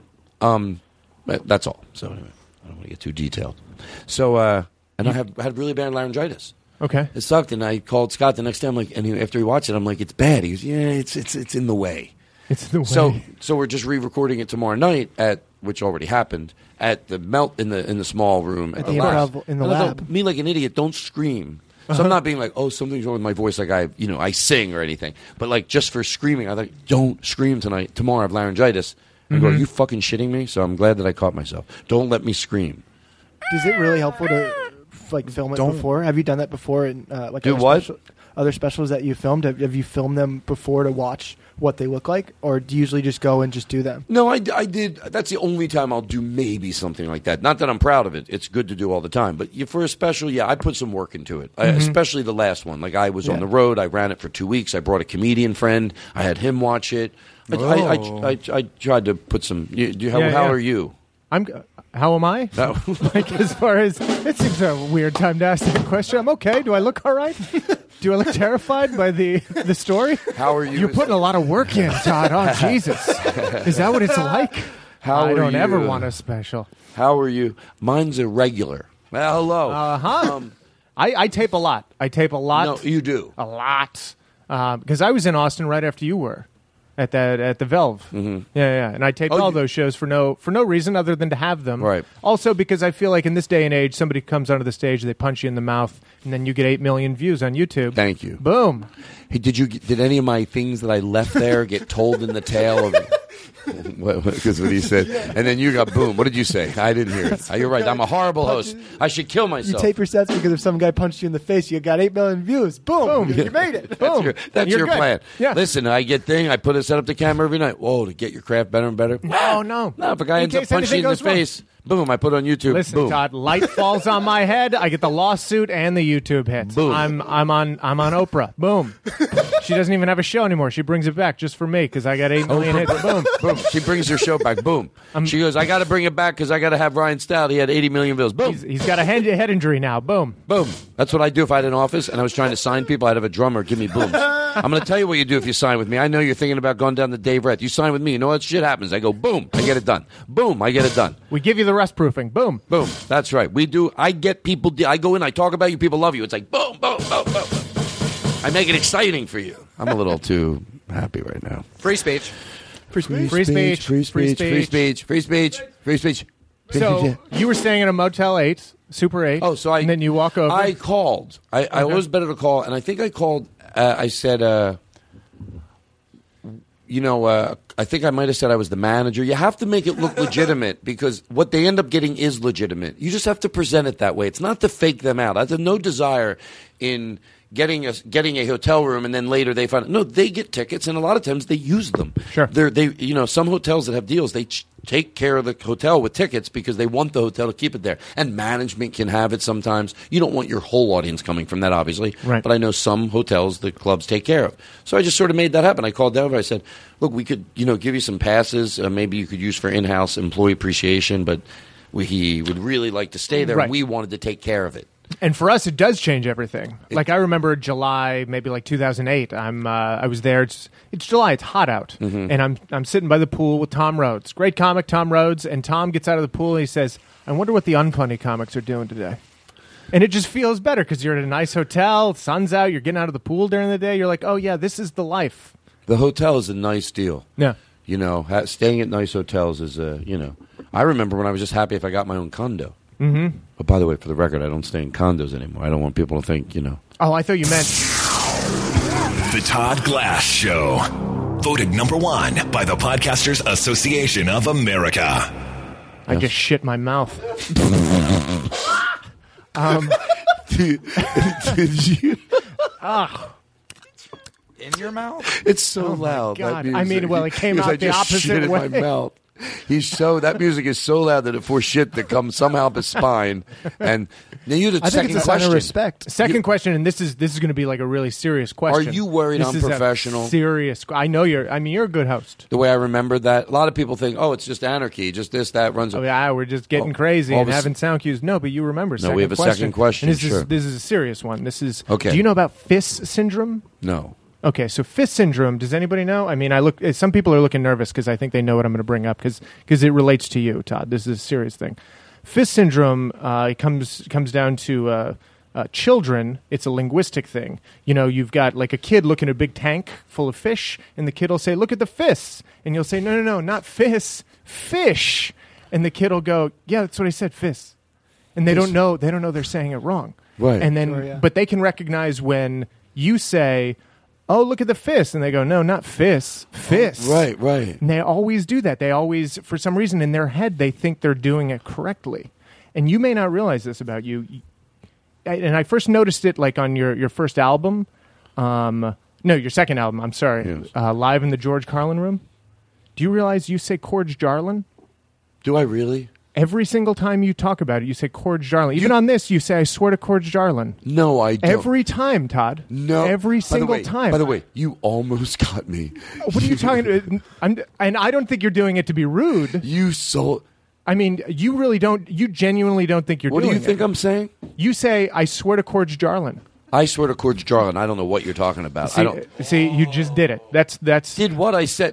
um, that's all. So anyway, I don't want to get too detailed. So uh, and I have had really bad laryngitis. Okay. It sucked, and I called Scott the next day. I'm like, and he, after he watched it, I'm like, it's bad. He goes, yeah, it's it's it's in the way. It's in the way. So so we're just re-recording it tomorrow night at which already happened at the melt in the in the small room at, At the the lab. improv in the And I thought, lab. me like an idiot, don't scream. So Uh-huh. I'm not being like, oh, something's wrong with my voice, like I, you know, I sing or anything. But like just for screaming, I thought, don't scream tonight. Tomorrow I have laryngitis. I go, are Mhm. you fucking shitting me? So I'm glad that I caught myself. Don't let me scream. Is it really helpful to like film it Don't- before? Have you done that before? In, uh, like Do other what? special- other specials that you filmed? Have, have you filmed them before to watch what they look like, or do you usually just go and just do them? No, I, I did. That's the only time I'll do maybe something like that. Not that I'm proud of it. It's good to do all the time. But you, for a special, yeah, I put some work into it, I, Mhm. especially the last one. Like I was on Yeah. the road. I ran it for two weeks. I brought a comedian friend. I had him watch it. I, I, I, Oh. I, I tried to put some. You, do you, how Yeah, how yeah. are you? I'm. How am I? That- like as far as it seems a weird time to ask that question. I'm okay. Do I look all right? Do I look terrified by the the story? How are you? You're putting a lot of work in, Todd. Oh Jesus, is that what it's like? How I are don't ever you? want a special. How are you? Mine's irregular. Well, hello. Uh huh. I, I tape a lot. I tape a lot. No, you do. A lot. Because I was in Austin right after you were at that at the Velve. Mm-hmm. Yeah, yeah. And I taped Oh, all you- those shows for no for no reason other than to have them. Right. Also because I feel like in this day and age, somebody comes onto the stage, they punch you in the mouth, and then you get eight million views on YouTube. Thank you. Boom. Hey, did you? Did any of my things that I left there get told in the tail of? Because what he said, and then you got boom. What did you say? I didn't hear it. You're right. I'm a horrible host. I should kill You myself. tape your sets because if some guy punched you in the face, you got eight million views. Boom, Boom. You, you made it. That's Boom. your, that's You're your good. plan. Yeah. Listen, I get thing. I put a set up the camera every night. Whoa, to get your craft better and better. No, no. No, if a guy In ends up case punching you in anything the goes wrong. face, boom, I put it on YouTube. Listen, boom. Todd, light falls on my head. I get the lawsuit and the YouTube hit. Boom. I'm I'm on I'm on Oprah. Boom. She doesn't even have a show anymore. She brings it back just for me because I got eight million hits. Boom. Boom. She brings her show back. Boom. she goes, I got to bring it back because I got to have Ryan Stout. He had eighty million views. Boom. He's, he's got a head, head injury now. Boom. Boom. That's what I do if I had an office and I was trying to sign people. I'd have a drummer give me booms. I'm going to tell you what you do if you sign with me. I know you're thinking about going down to Dave Reth. You sign with me. You know what shit happens. I go, boom. I get it done. Boom. I get it done. We give you the rust proofing. Boom. Boom. That's right. We do. I get people. I go in. I talk about you. People love you. It's like boom, boom, boom, boom. I make it exciting for you. I'm a little too happy right now. Free speech. Free speech. Free speech. Free speech. Free speech. Free speech. Free speech. So you were staying in a Motel eight, Super eight. Oh, so I and then you walk over. I called. I, I Okay. always better to call, and I think I called. Uh, I said, uh, you know, uh, I think I might have said I was the manager. You have to make it look legitimate because what they end up getting is legitimate. You just have to present it that way. It's not to fake them out. I have no desire in getting a getting a hotel room and then later they find no. They get tickets and a lot of times they use them. Sure. They're, they you know some hotels that have deals they ch- take care of the hotel with tickets because they want the hotel to keep it there. And management can have it sometimes. You don't want your whole audience coming from that, obviously. Right. But I know some hotels the clubs take care of. So I just sort of made that happen. I called Denver. I said, look, we could you know give you some passes. Uh, maybe you could use for in-house employee appreciation, but we, he would really like to stay there. Right. And we wanted to take care of it. And for us, it does change everything. Like I remember July, maybe like two thousand eight. I'm uh, I was there. It's, it's July. It's hot out, Mm-hmm. and I'm I'm sitting by the pool with Tom Rhodes, great comic Tom Rhodes. And Tom gets out of the pool and he says, "I wonder what the unfunny comics are doing today." And it just feels better because you're at a nice hotel, sun's out, you're getting out of the pool during the day. You're like, "Oh yeah, this is the life." The hotel is a nice deal. Yeah. You know, ha- staying at nice hotels is a, you know, I remember when I was just happy if I got my own condo. Mm-hmm. But by the way, for the record, I don't stay in condos anymore. I don't want people to think, you know. Oh, I thought you meant. The Todd Glass Show. Voted number one by the Podcasters Association of America. I just shit my mouth. um, did, did you? Ah. In your mouth? It's so Oh, my loud. that God. I music. mean, well, it came Because out I the just opposite shit in way. my mouth. He's so that music is so loud that it forced shit to come somehow up his spine. And now you the I think second it's a sign question. of respect. Second You- question, and this is this is going to be like a really serious question. Are you worried This I'm is a professional? Serious. I know you're. I mean, you're a good host. The way I remember that, a lot of people think, "Oh, it's just anarchy, just this, that runs." Oh yeah, we're just getting Oh, crazy all and of a having sound cues. No, but you remember. No, second we have a question. second question, And this sure. is this is a serious one. This is Okay. Do you know about F I S syndrome? No. Okay, so F I S syndrome. Does anybody know? I mean, I look. Some people are looking nervous because I think they know what I'm going to bring up because it relates to you, Todd. This is a serious thing. F I S syndrome uh, it comes comes down to uh, uh, children. It's a linguistic thing. You know, you've got like a kid looking at a big tank full of fish, and the kid will say, "Look at the F I S," and you'll say, "No, no, no, not F I S, fish," and the kid will go, "Yeah, that's what I said, F I S," and they don't know. They don't know they're saying it wrong. Right. And then, Sure, yeah. but they can recognize when you say, "Oh, look at the F I S," and they go, "No, not F I S, F I S." Right, right. And they always do that. They always, for some reason, in their head, they think they're doing it correctly. And you may not realize this about you. I- And I first noticed it like on your, your first album. Um, no, your second album. I'm sorry. Yes. Uh, Live in the George Carlin Room. Do you realize you say Corge Jarlin? Do I really? Every single time you talk about it, you say Corge Jarlin. Even on this, you say, "I swear to Corge Jarlin." No, I don't. Every time, Todd. no. Every By the single way- time. By the way, you almost got me. What are you talking about? I'm, and I don't think you're doing it to be rude. You so. I mean, you really don't. You genuinely don't think you're What do doing you think it. I'm saying? You say, "I swear to Corge Jarlin." I swear to Corge Jarlin. I don't know what you're talking about. See, I don't. see, you just did it. That's that's. Did what I said.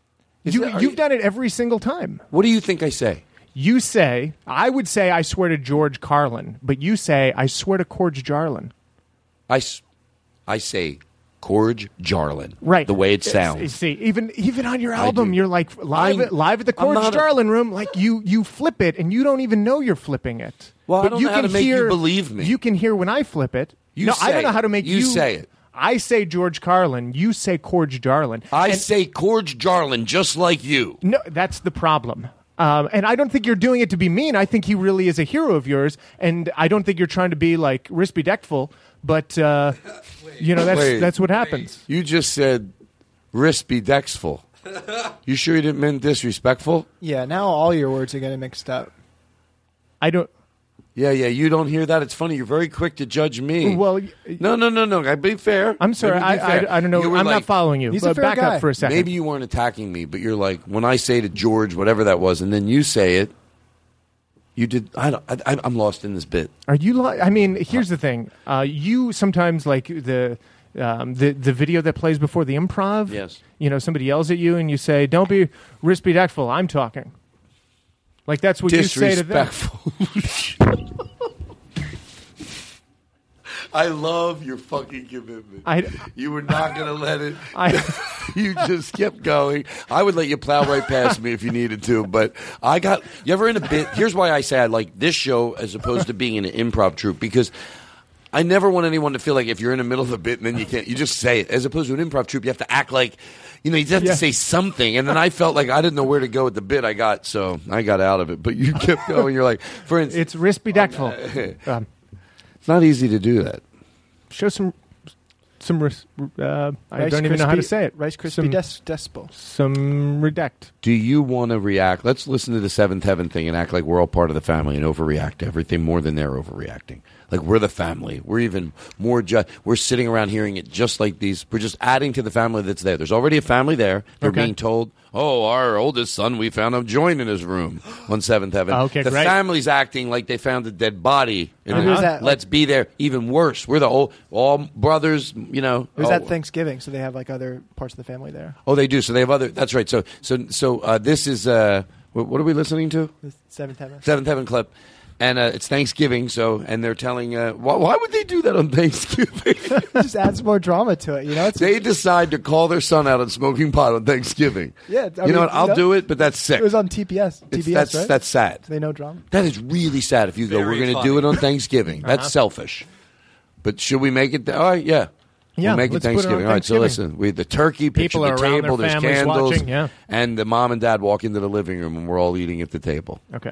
Is you, that- are you've you- done it every single time. What do you think I say? You say, "I would say I swear to George Carlin," but you say, "I swear to Corge Jarlin." I, s- I say Corge Jarlin. Right, The way it It's- sounds. See, even even on your I album, do. you're like live I- at, live at the I'm Corge not a- Jarlin room. Like you you flip it, and you don't even know you're flipping it. Well, I but don't you know how can to make you hear, believe me. You can hear when I flip it. You no, I say don't know how to it. make You you say it. I say George Carlin. You say Corge Jarlin. I And- say Corge Jarlin just like you. No, that's the problem. Um, and I don't think you're doing it to be mean. I think he really is a hero of yours, and I don't think you're trying to be like Rispy Deckful. But uh, you know, that's Wait. that's what happens. You just said Rispy Dexful. You sure you didn't mean disrespectful? Yeah, now all your words are getting mixed up. I don't. Yeah, yeah. You don't hear that. It's funny. You're very quick to judge me. Well, y- no, no, no, no. I be fair. I'm sorry. Let me I, be fair. I I don't know. You were I'm like- not following you. He's a But fair back guy. up for a second. Maybe you weren't attacking me, but you're like when I say to George, whatever that was, and then you say it. You did. I don't. I, I'm lost in this bit. Are you? Li- I mean, here's the thing. Uh, you sometimes like the. Um, the the video that plays before the improv. Yes. You know, somebody yells at you and you say, "Don't be Rispy Deckful. I'm talking." Like that's what you say to them. Disrespectful. I love your fucking commitment. I- you were not going to let it. I, You just kept going. I would let you plow right past me if you needed to, but I got. You ever in a bit? Here's why I say I like this show as opposed to being in an improv troupe, because I never want anyone to feel like if you're in the middle of a bit and then you can't, you just say it. As opposed to an improv troupe, you have to act like, you know, you have Yeah. to say something. And then I felt like I didn't know where to go with the bit I got, so I got out of it. But you kept going. You're like, for instance, it's Rispy Deckful. Um, it's not easy to do that. show some some ris- uh, I Rice don't even know how to Krispie- say it. Rice Krispie Some, Des- Despo. some redact. Do you want to react? Let's listen to the Seventh Heaven thing and act like we're all part of the family and overreact to everything more than they're overreacting. Like we're the family. We're even more. Ju- we're sitting around hearing it just like these. We're just adding to the family that's there. There's already a family there. They're Okay. being told, "Oh, our oldest son, we found him joined in his room on Seventh Heaven." Okay, the great. family's acting like they found a dead body. In Uh-huh. it. Who's that? Let's be there. Even worse, we're the old all brothers. You know. It was oh, at Thanksgiving, so they have like other parts of the family there. Oh, they do. So they have other. That's right. So so so uh, this is uh, what, what are we listening to? The Seventh Heaven. Seventh Heaven clip, and uh, it's Thanksgiving. So and they're telling uh, why, why would they do that on Thanksgiving? Just adds more drama to it, you know. It's, They decide to call their son out on smoking pot on Thanksgiving. Yeah, I you mean, know what? you I'll know, do it, but that's sick. it was on T P S. It's- T B S, that's right? that's sad. They know drama. That is really sad. If you go, Very we're going to funny. do it on Thanksgiving. That's Uh-huh. selfish. But should we make it? Th- all right, yeah. Yeah, we'll make it let's put it on Thanksgiving. All right, so Thanksgiving. listen, we the turkey, picture People the are around table, their there's families candles, watching, yeah. and the mom and dad walk into the living room, and we're all eating at the table. Okay.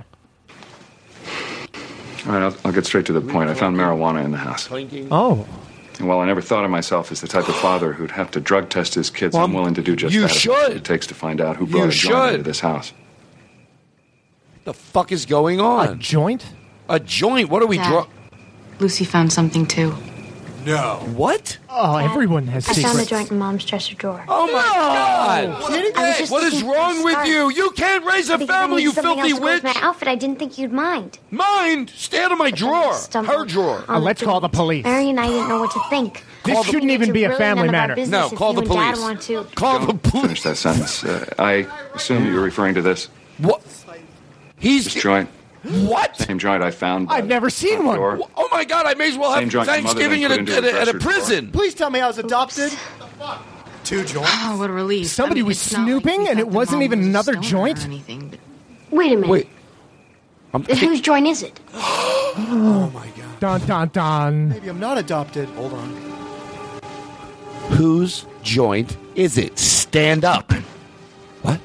All right, I'll, I'll get straight to the point. I found marijuana in the house. Clinking. Oh, And while I never thought of myself as the type of father who'd have to drug test his kids, Well, I'm willing to do just you that. if that's what should. it takes to find out who You brought a joint should. into this house. The fuck is going on? A joint? A joint? What are we Dad, draw? Lucy found something too. No. What? Oh, everyone has I secrets. found a joint in Mom's dresser drawer. Oh my God! I was just What is looking for wrong a with scarf. you? You can't raise a Because I family, needed you something filthy else to go witch! with my outfit. I didn't think you'd mind. Mind? Stand in my drawer. stumbled Her drawer. Uh, let's call the police. Mary and I didn't know what to think. This Call shouldn't the- even be a Really family none of our matter. business No, if call you the and Dad police. want to. Call the police. Finish that sentence. Uh, I assume you're referring to this. What? He's This joint. what? Same joint I found. by I've never the seen front one. door. Oh my God! I may as well Same have joint your mother Thanksgiving at then a, put at into a, a at a dresser drawer. prison. Please tell me I was adopted. Two joints. Oh, what a relief. Somebody I mean, was it's not like snooping we and thought it the wasn't mom even was a another stoner joint? Or anything, but Wait a minute. Wait. I'm Then whose joint is it? Oh my god. Dun dun dun. Maybe I'm not adopted. Hold on. Whose joint is it? Stand up. What?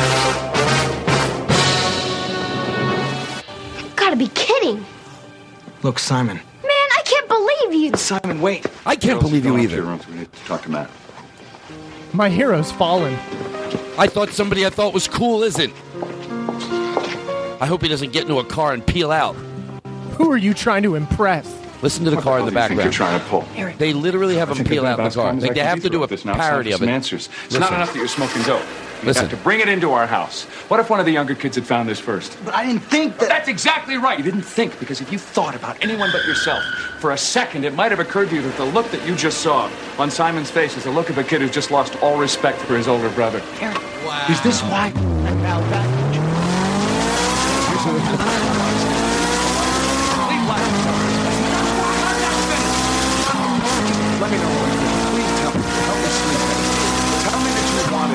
You've got to be kidding. Look, Simon. Man, I can't believe you. Simon, wait. I can't Girls, believe go you up to your either. rooms. We need to talk to Matt. My hero's fallen. I thought somebody I thought was cool isn't. I hope he doesn't get into a car and peel out. Who are you trying to impress? Listen to the What car in hell the do you think background. You're trying to pull. They literally have I him think peel I've out been the about as car. calm as Like, I they can have be to do a throughout this now. parody Some of it. answers. It's Listen. not enough that you're smoking dope. You Listen. have to bring it into our house. What if one of the younger kids had found this first? But I didn't think that. That's exactly right. You didn't think, because if you thought about anyone but yourself, for a second it might have occurred to you that the look that you just saw on Simon's face is the look of a kid who's just lost all respect for his older brother. Eric, wow. Is this why? Let me know what you think. Please tell me. Help me sleep better. Tell me that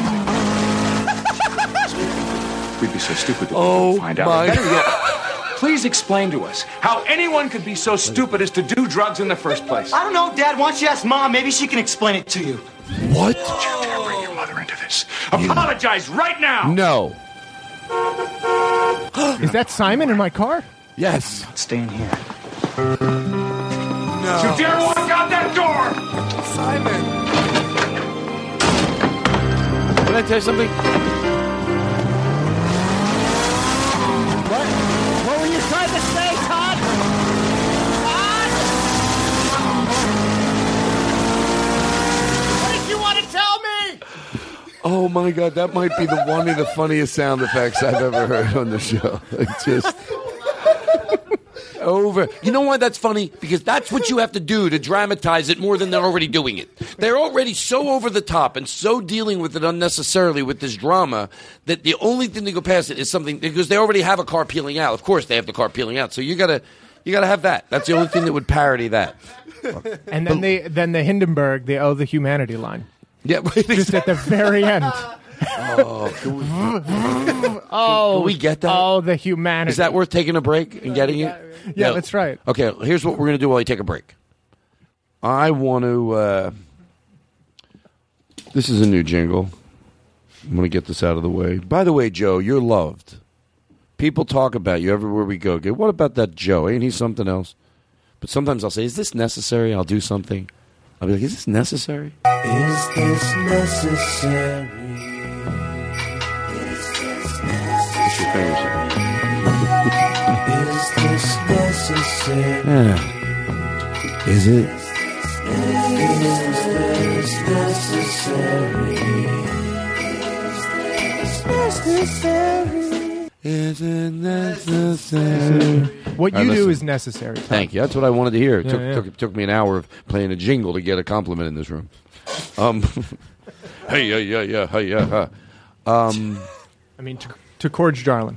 you wanted to. We'd be so stupid that Oh, we would find out. my Better yet, please explain to us how anyone could be so stupid as to do drugs in the first place. I don't know, Dad. Why don't you ask Mom? Maybe she can explain it to you. What? Don't you dare bring your mother into this. Apologize right now. No. Is that Simon in my car? Yes. Stay in here. Don't you dare walk out that door. Simon. Can I tell you something? What? What were you trying to say, Todd? Todd? What did you want to tell me? Oh my God, that might be the one of the funniest sound effects I've ever heard on the show. Like, just over. You know why that's funny? Because that's what you have to do to dramatize it more than they're already doing it. They're already so over the top and so dealing with it unnecessarily with this drama that the only thing to go past it is something, because they already have a car peeling out. Of course they have the car peeling out. So you gotta you gotta have that. That's the only thing that would parody that. And then the then the Hindenburg, the oh the humanity line. Yeah, just at the very end. Oh, can we, oh, can we get that? Oh, the humanity. Is that worth taking a break and getting it? Yeah, No. that's right. Okay, here's what we're going to do while I take a break. I want to... Uh, this is a new jingle. I'm going to get this out of the way. By the way, Joe, you're loved. People talk about you everywhere we go. Okay, what about that Joe? Ain't he something else? But sometimes I'll say, is this necessary? I'll do something. I'll be like, is this necessary? Is this necessary? Put your fingers in. Is this necessary? Yeah. Is it? Is this necessary? Is it necessary? What All you right, do listen. is necessary. Tom. Thank you. That's what I wanted to hear. It Yeah, took, yeah. took took me an hour of playing a jingle to get a compliment in this room. Um, hey, yeah, yeah, yeah, hey, yeah. huh. Um, I mean, to, to Corge Jarlin.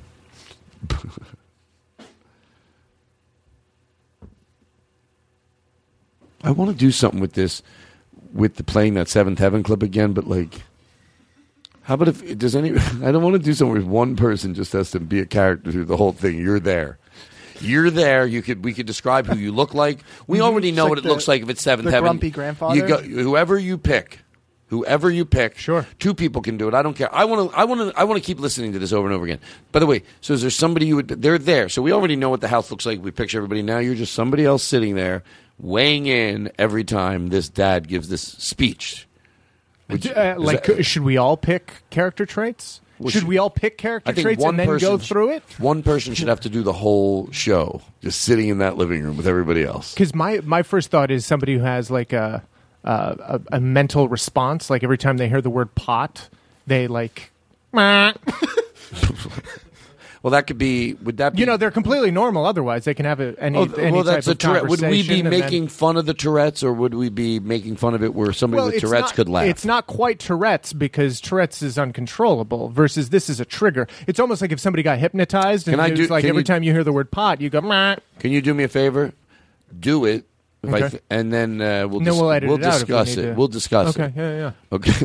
I want to do something with this, with the playing that Seventh Heaven clip again, but like, how about if, does any, I don't want to do something where one person just has to be a character through the whole thing. You're there. You're there. You could, we could describe who you look like. We Mhm. already It's know like what it the- looks like if it's Seventh the Heaven. grumpy grandfather? You go, whoever you pick. Whoever you pick, sure. Two people can do it. I don't care. I want to. I want to. I want to keep listening to this over and over again. By the way, so is there somebody you would? They're there. So we already know what the house looks like. We picture everybody. Now you're just somebody else sitting there, weighing in every time this dad gives this speech. Which- Uh, is like, that- should we all pick character traits? Should we all pick character I think traits one and then person go sh- through it? One person should have to do the whole show, just sitting in that living room with everybody else. Because my, my first thought is somebody who has like a, uh, a a mental response. Like every time they hear the word pot, they like. Meh. Well, that could be. Would that be? You know, they're completely normal. Otherwise, they can have a, any, Oh, any well, type that's of a Tourette. Would we be conversation and then- making fun of the Tourette's, or would we be making fun of it where somebody Well, with it's Tourette's not- could laugh? It's not quite Tourette's because Tourette's is uncontrollable versus this is a trigger. It's almost like if somebody got hypnotized and Can I it do- was like can every you- time you hear the word pot, you go, Meh. Can you do me a favor? Do it, if I Okay. th- and then uh, we'll And then dis- we'll edit we'll it out if we discuss need it. to. We'll discuss Okay, it. yeah, yeah. Okay.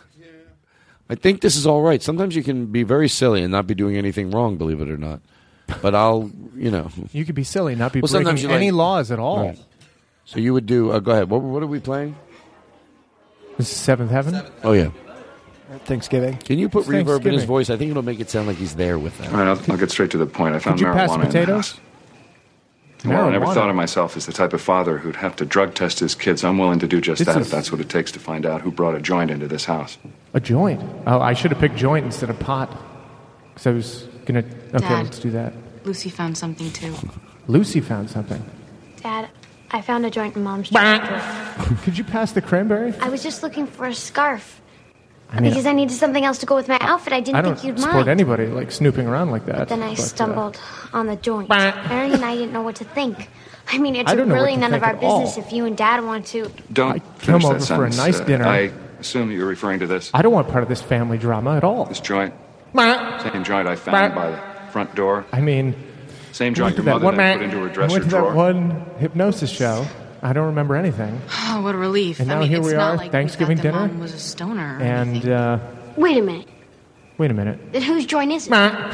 I think this is all right. Sometimes you can be very silly and not be doing anything wrong, believe it or not. But I'll, you know. You could be silly, not be Well, sometimes breaking you any like- laws at all. Right. So you would do. Uh, go ahead. What, what are we playing? This is Seventh Heaven? Oh yeah. Thanksgiving. Can you put It's reverb in his Thanksgiving. voice? I think it'll make it sound like he's there with them. All right, I'll, I'll get straight to the point. I found Could you pass marijuana in the potatoes? house. Well, I never Marijuana. thought of myself as the type of father who'd have to drug test his kids. I'm willing to do just This that is- if that's what it takes to find out who brought a joint into this house. A joint. Oh, I should have picked joint instead of pot. Because I was going to. Okay, Dad. let's do that. Lucy found something too. Lucy found something. Dad, I found a joint in Mom's drawer. Could you pass the cranberry? I was just looking for a scarf. I mean, because I needed something else to go with my outfit. I didn't I don't think you'd support mind. anybody like snooping around like that. Then I but, uh, stumbled on the joint. Mary and I didn't know what to think. I mean, it's I don't know what really to none of think our at all. business if you and Dad want to. Don't come finish over that for a sentence. nice Uh, dinner. I assume you're referring to this I don't want part of this family drama at all. this joint. Same joint I found by the front door. I mean, Same I joint went to your that mother one, then put into her I dresser went to drawer. that one hypnosis show. I don't remember anything. Oh, what a relief. And I now mean, here it's we not are, like we Thanksgiving thought that dinner. Mom was a stoner. Or And anything. uh, Wait a minute. wait a minute. Then whose joint is it?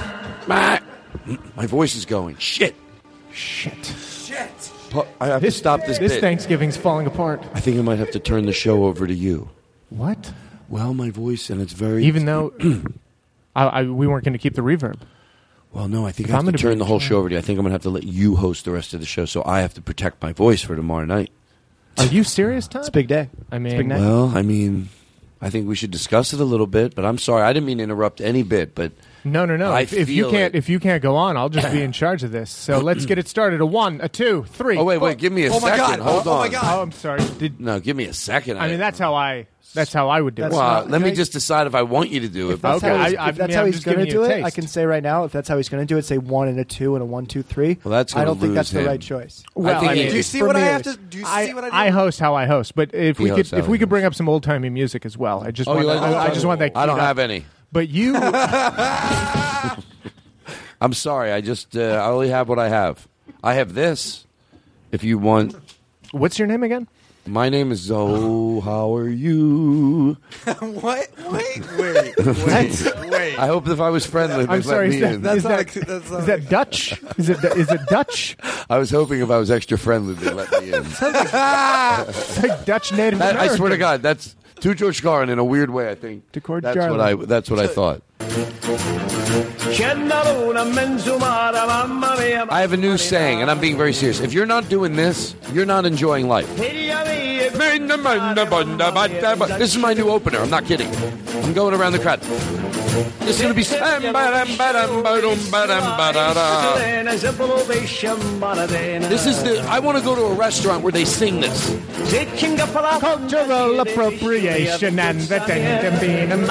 My voice is going. Shit. Shit. Shit. I have to stop this. This bit. Thanksgiving's falling apart. I think I might have to turn the show over to you. What? Well, my voice, and it's very. Even though I, I, we weren't going to keep the reverb. Well, no, I think If I I'm have to gonna turn be- the whole show over to you. I think I'm going to have to let you host the rest of the show, so I have to protect my voice for tomorrow night. Are you serious, Tom? It's a big day. I mean, It's a big night. Well, I mean, I think we should discuss it a little bit, but I'm sorry. I didn't mean to interrupt any bit, but no, no, no. I If, if you feel can't, it. if you can't go on, I'll just be in charge of this. So let's get it started. A one, a two, three. Oh, wait, four. wait. Give me a Oh my second. God. Hold Oh, on. my God. Oh, I'm sorry. Did No, give me a second. I mean that's how I that's how I would do That's it. well, not- let me can I- just decide if I want you to do it. If that's Okay, how he's, I- I if that's mean, how I'm he's just going to giving you do a it, I taste. can say right now, if that's how he's going to do it, say one and a two and a one, two, three. Well, that's I gonna don't think lose that's the him. right choice. Well, I think I he- mean, Do you see For what I me, have it to? is. Do you I, see what I do? I host how I host, but if He we could hosts how if he we could hosts. bring up some old timey music as well, I just Oh, want you like I, I old-timey? just want that. I don't keyed up. have any. But you, I'm sorry. I just uh, I only have what I have. I have this. If you want, what's your name again? my name is Zoe. How are you? What? Wait, wait, wait, wait. I hope if I was friendly, they'd I'm let sorry. me Is that, in. That's is not that, a- that's not is that Dutch? Is it is it Dutch? I was hoping if I was extra friendly, they'd let me in. It's like Dutch Native That- I American. swer to God, that's to George Carlin in a weird way. I think To Cord that's what I. That's what I thought. I have a new saying, and I'm being very serious. If you're not doing this, you're not enjoying life. This is my new opener. I'm not kidding. I'm going around the crowd. This is going to be. This is the. I want to go to a restaurant where they sing this. Cultural appropriation and the ding being a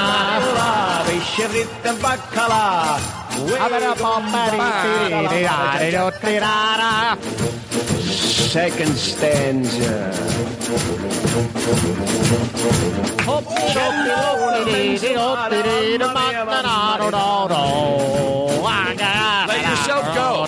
Second stanza. Let yourself go.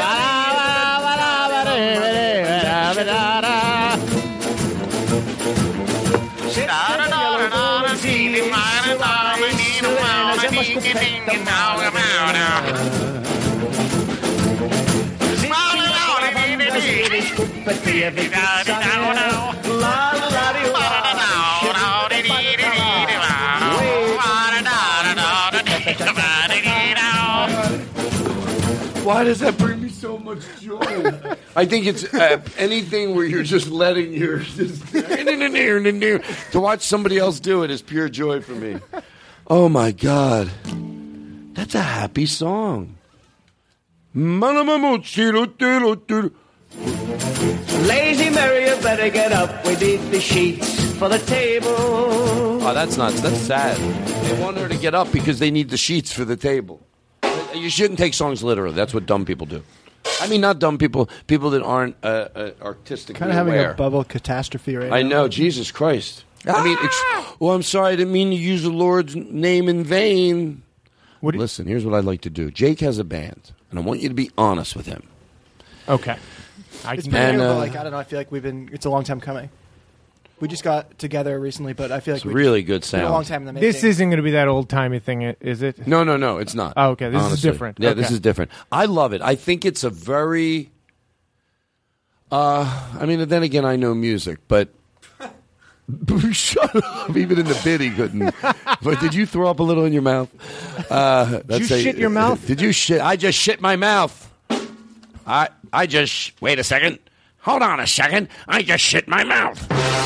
Why does that bring me so much joy? I think it's uh, anything where you're just letting your just to watch somebody else do it is pure joy for me. Oh my God, that's a happy song. Lazy Mary, you better get up. We need the sheets for the table. Oh, that's not. That's sad. They want her to get up because they need the sheets for the table. You shouldn't take songs literally. That's what dumb people do. I mean, not dumb people. People that aren't uh, uh, artistically Kind of having aware. a bubble catastrophe right I now. know. Jesus Christ. I mean, ex- well, I'm sorry. I didn't mean to use the Lord's name in vain. What do you- Listen, here's what I'd like to do. Jake has a band, and I want you to be honest with him. Okay. I It's can- been And, real, but, uh, like I don't know. I feel like we've been. It's a long time coming. We just got together recently, but I feel like It's we really just, good it's been sound. a long time in the making. This isn't going to be that old timey thing, i- is it? No, no, no, it's not. Oh, okay. This is honestly. different. Yeah, this Okay. is different. I love it. I think it's a very. Uh, I mean, then again, I know music, but shut up. Even in the bit, he couldn't. But did you throw up a little in your mouth? Uh, Did you shit your mouth? Did you shit? I just shit my mouth. I I just sh- wait a second. Hold on a second. I just shit my mouth.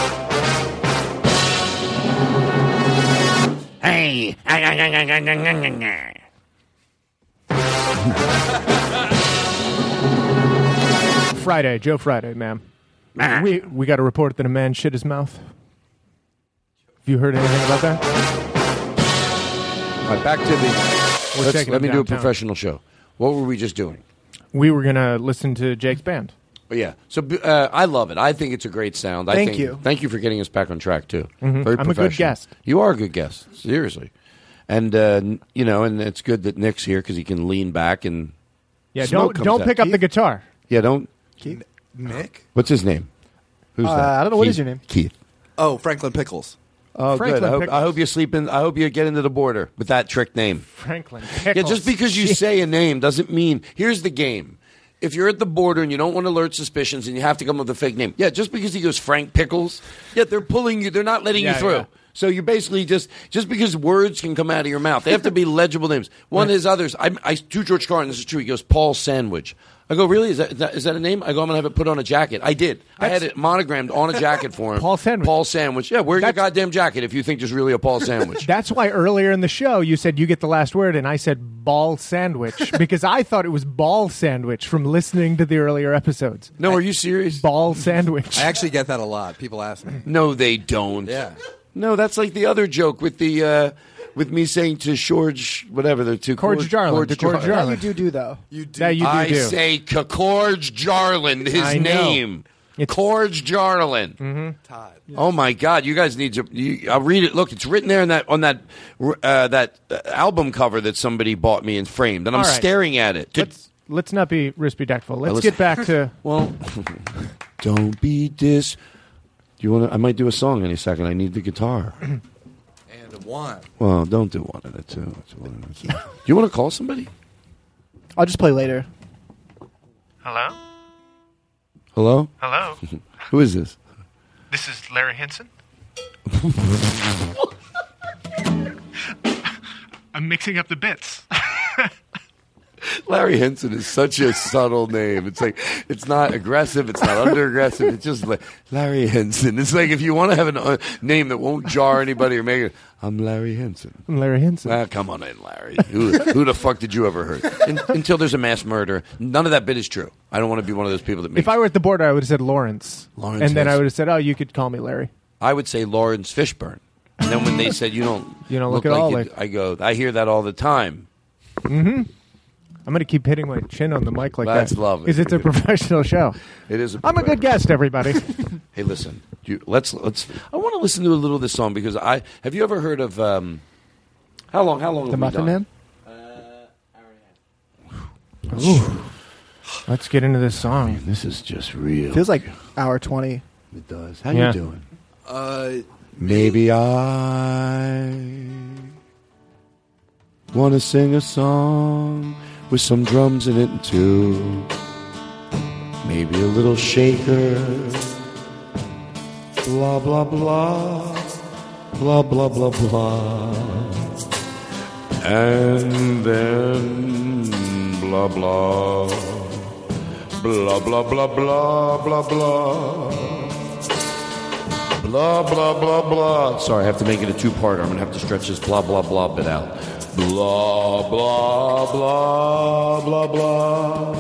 Hey. Friday, Joe Friday, ma'am. We we got a report that a man shit his mouth. Have you heard anything about that? All right, back to the. We're let's- taking let him me do a downtown. professional show. What were we just doing? We were going to listen to Jake's band. But yeah, so uh, I love it. I think it's a great sound. I Thank think, you. Thank you for getting us back on track too. Mhm. Very I'm a good professional. guest. You are a good guest, seriously. And uh, n- you know, and it's good that Nick's here because he can lean back and Yeah, smoke don't comes don't out. pick up the guitar. Yeah, don't. Keith? Nick? What's his name? Who's Uh, that? I don't know. What Keith? is your name? Keith. Oh, Franklin Pickles. Oh, Franklin good. I hope, Pickles. I hope you sleep in. I hope you get into the border with that trick name. Franklin. Yeah, Pickles. just because you say a name doesn't mean. Here's the game. If you're at the border and you don't want to alert suspicions and you have to come up with a fake name, yeah, just because he goes Frank Pickles, yeah, they're pulling you. They're not letting Yeah, you through. yeah. So you basically just just because words can come out of your mouth, they have to be legible names. One of his others, I, I to George Carlin, this is true. He goes Paul Sandwich. I go, really? Is that, is that is that a name? I go, I'm gonna have it put on a jacket. I did. I had it monogrammed on a jacket for him. Paul Sandwich. Paul Sandwich. Yeah, wear your That's- goddamn jacket if you think there's really a Paul Sandwich. That's why earlier in the show you said you get the last word, and I said ball sandwich because I thought it was ball sandwich from listening to the earlier episodes. No, are you serious? Ball sandwich. I actually get that a lot. People ask me. No, they don't. Yeah. No, that's like the other joke with the uh, with me saying to George, whatever the two Corge Jarlin, to Corge That Jarlin. you do do though. You do. That you do I do. say Corge Jarlin, his I know. name. It's- Corge Jarlin. Mm-hmm. Todd. Oh my God! You guys need to. You, I'll read it. Look, it's written there in that on that uh, that uh, album cover that somebody bought me and framed, and I'm All right. staring at it. To- Let's let's not be respectful. Let's listen- get back to well, don't be dis. Do you want to? I might do a song any second. I need the guitar. And one. Well, don't do one and a two. It's one and a two. Do you want to call somebody? I'll just play later. Hello? Hello? Hello? Who is this? This is Larry Henson? I'm mixing up the bits. Larry Henson is such a subtle name. It's like it's not aggressive. It's not under aggressive. It's just like Larry Henson. It's like if you want to have a uh, name that won't jar anybody or make it. I'm Larry Henson. I'm Larry Henson. Ah, come on in, Larry. Who, who the fuck did you ever hurt? In, until there's a mass murder, none of that bit is true. I don't want to be one of those people that makes. If I were at the border, I would have said Lawrence, Lawrence and then has- I would have said, "Oh, you could call me Larry." I would say Lawrence Fishburne, and then when they said you don't, You don't look at like all you- like- I go, I hear that all the time. Mm-hmm. I'm going to keep hitting my chin on the mic like That's that. lovely. Because it's a professional show. It is. A I'm a good guest, everybody. Hey, listen. Do you, let's let's. I want to listen to a little of this song because I have you ever heard of um, how long? How long? The have we Muffin done? Man. Ooh. Let's get into this song. Man, this is just real. Feels like hour twenty. It does. How Yeah. you doing? Uh, Maybe I want to sing a song with some drums in it too. Maybe a little shaker. Blah, blah, blah. Blah, blah, blah, blah. And then blah, blah. Blah, blah, blah, blah, blah, blah. Blah, blah, blah, blah. Sorry, I have to make it a two-parter. I'm going to have to stretch this blah, blah, blah bit out. Blah, blah, blah, blah, blah.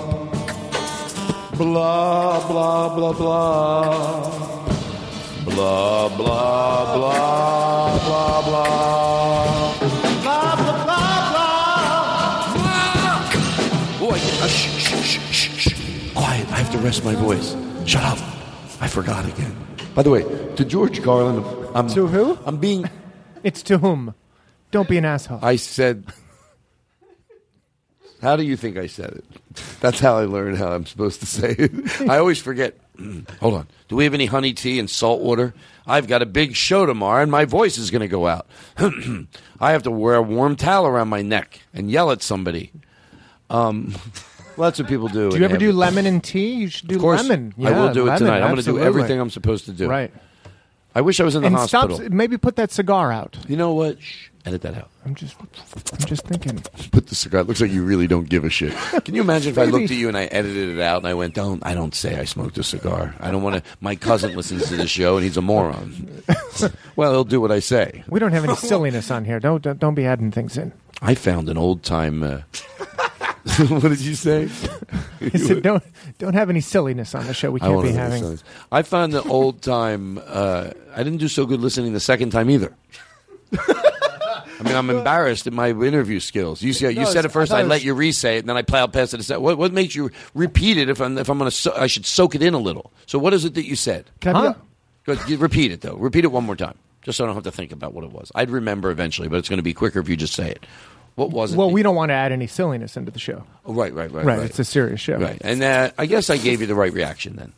Blah, blah, blah, blah. Blah, blah, blah, blah, blah. Blah, blah, blah, blah. Oh, I uh, shh, shh, shh, shh, shh. Quiet, I have to rest my voice. Shut up. I forgot again. By the way, to George Carlin, I'm... To who? I'm being... It's to whom? Don't be an asshole. I said... How do you think I said it? That's how I learned how I'm supposed to say it. I always forget. Hold on. Do we have any honey tea and salt water? I've got a big show tomorrow, and my voice is going to go out. I have to wear a warm towel around my neck and yell at somebody. Um... Well, that's what people do. Do you ever do lemon and tea? You should do of course, lemon. I Yeah, will do it lemon, tonight. I'm going to do absolutely. everything I'm supposed to do. Right. I wish I was in the and hospital. Stop, maybe put that cigar out. You know what? Shh. Edit that out. I'm just, I'm just thinking. Put the cigar. It looks like you really don't give a shit. Can you imagine if I Maybe. looked at you and I edited it out and I went, "Don't, I don't say I smoked a cigar. I don't want to." My cousin listens to the show and he's a moron. Well, he'll do what I say. We don't have any silliness on here. Don't don't, don't be adding things in. I found an old time. Uh, what did you say? I said, don't don't have any silliness on the show. We I can't wanna be know having. the songs. I found the old time. Uh, I didn't do so good listening the second time either. I mean, I'm embarrassed at my interview skills. You see, you No, said it's- at first I thought I it let was- you re-say it, and then I plowed past it. And said, what, what makes you repeat it if I'm if I'm going to? So- I should soak it in a little. So, what is it that you said? Can I Huh? be- Good. You repeat it though. Repeat it one more time, just so I don't have to think about what it was. I'd remember eventually, but it's going to be quicker if you just say it. What was it? Well, that- we don't want to add any silliness into the show. Oh, right, right, right, Right, right. it's a serious show. Right, and uh, I guess I gave you the right reaction then.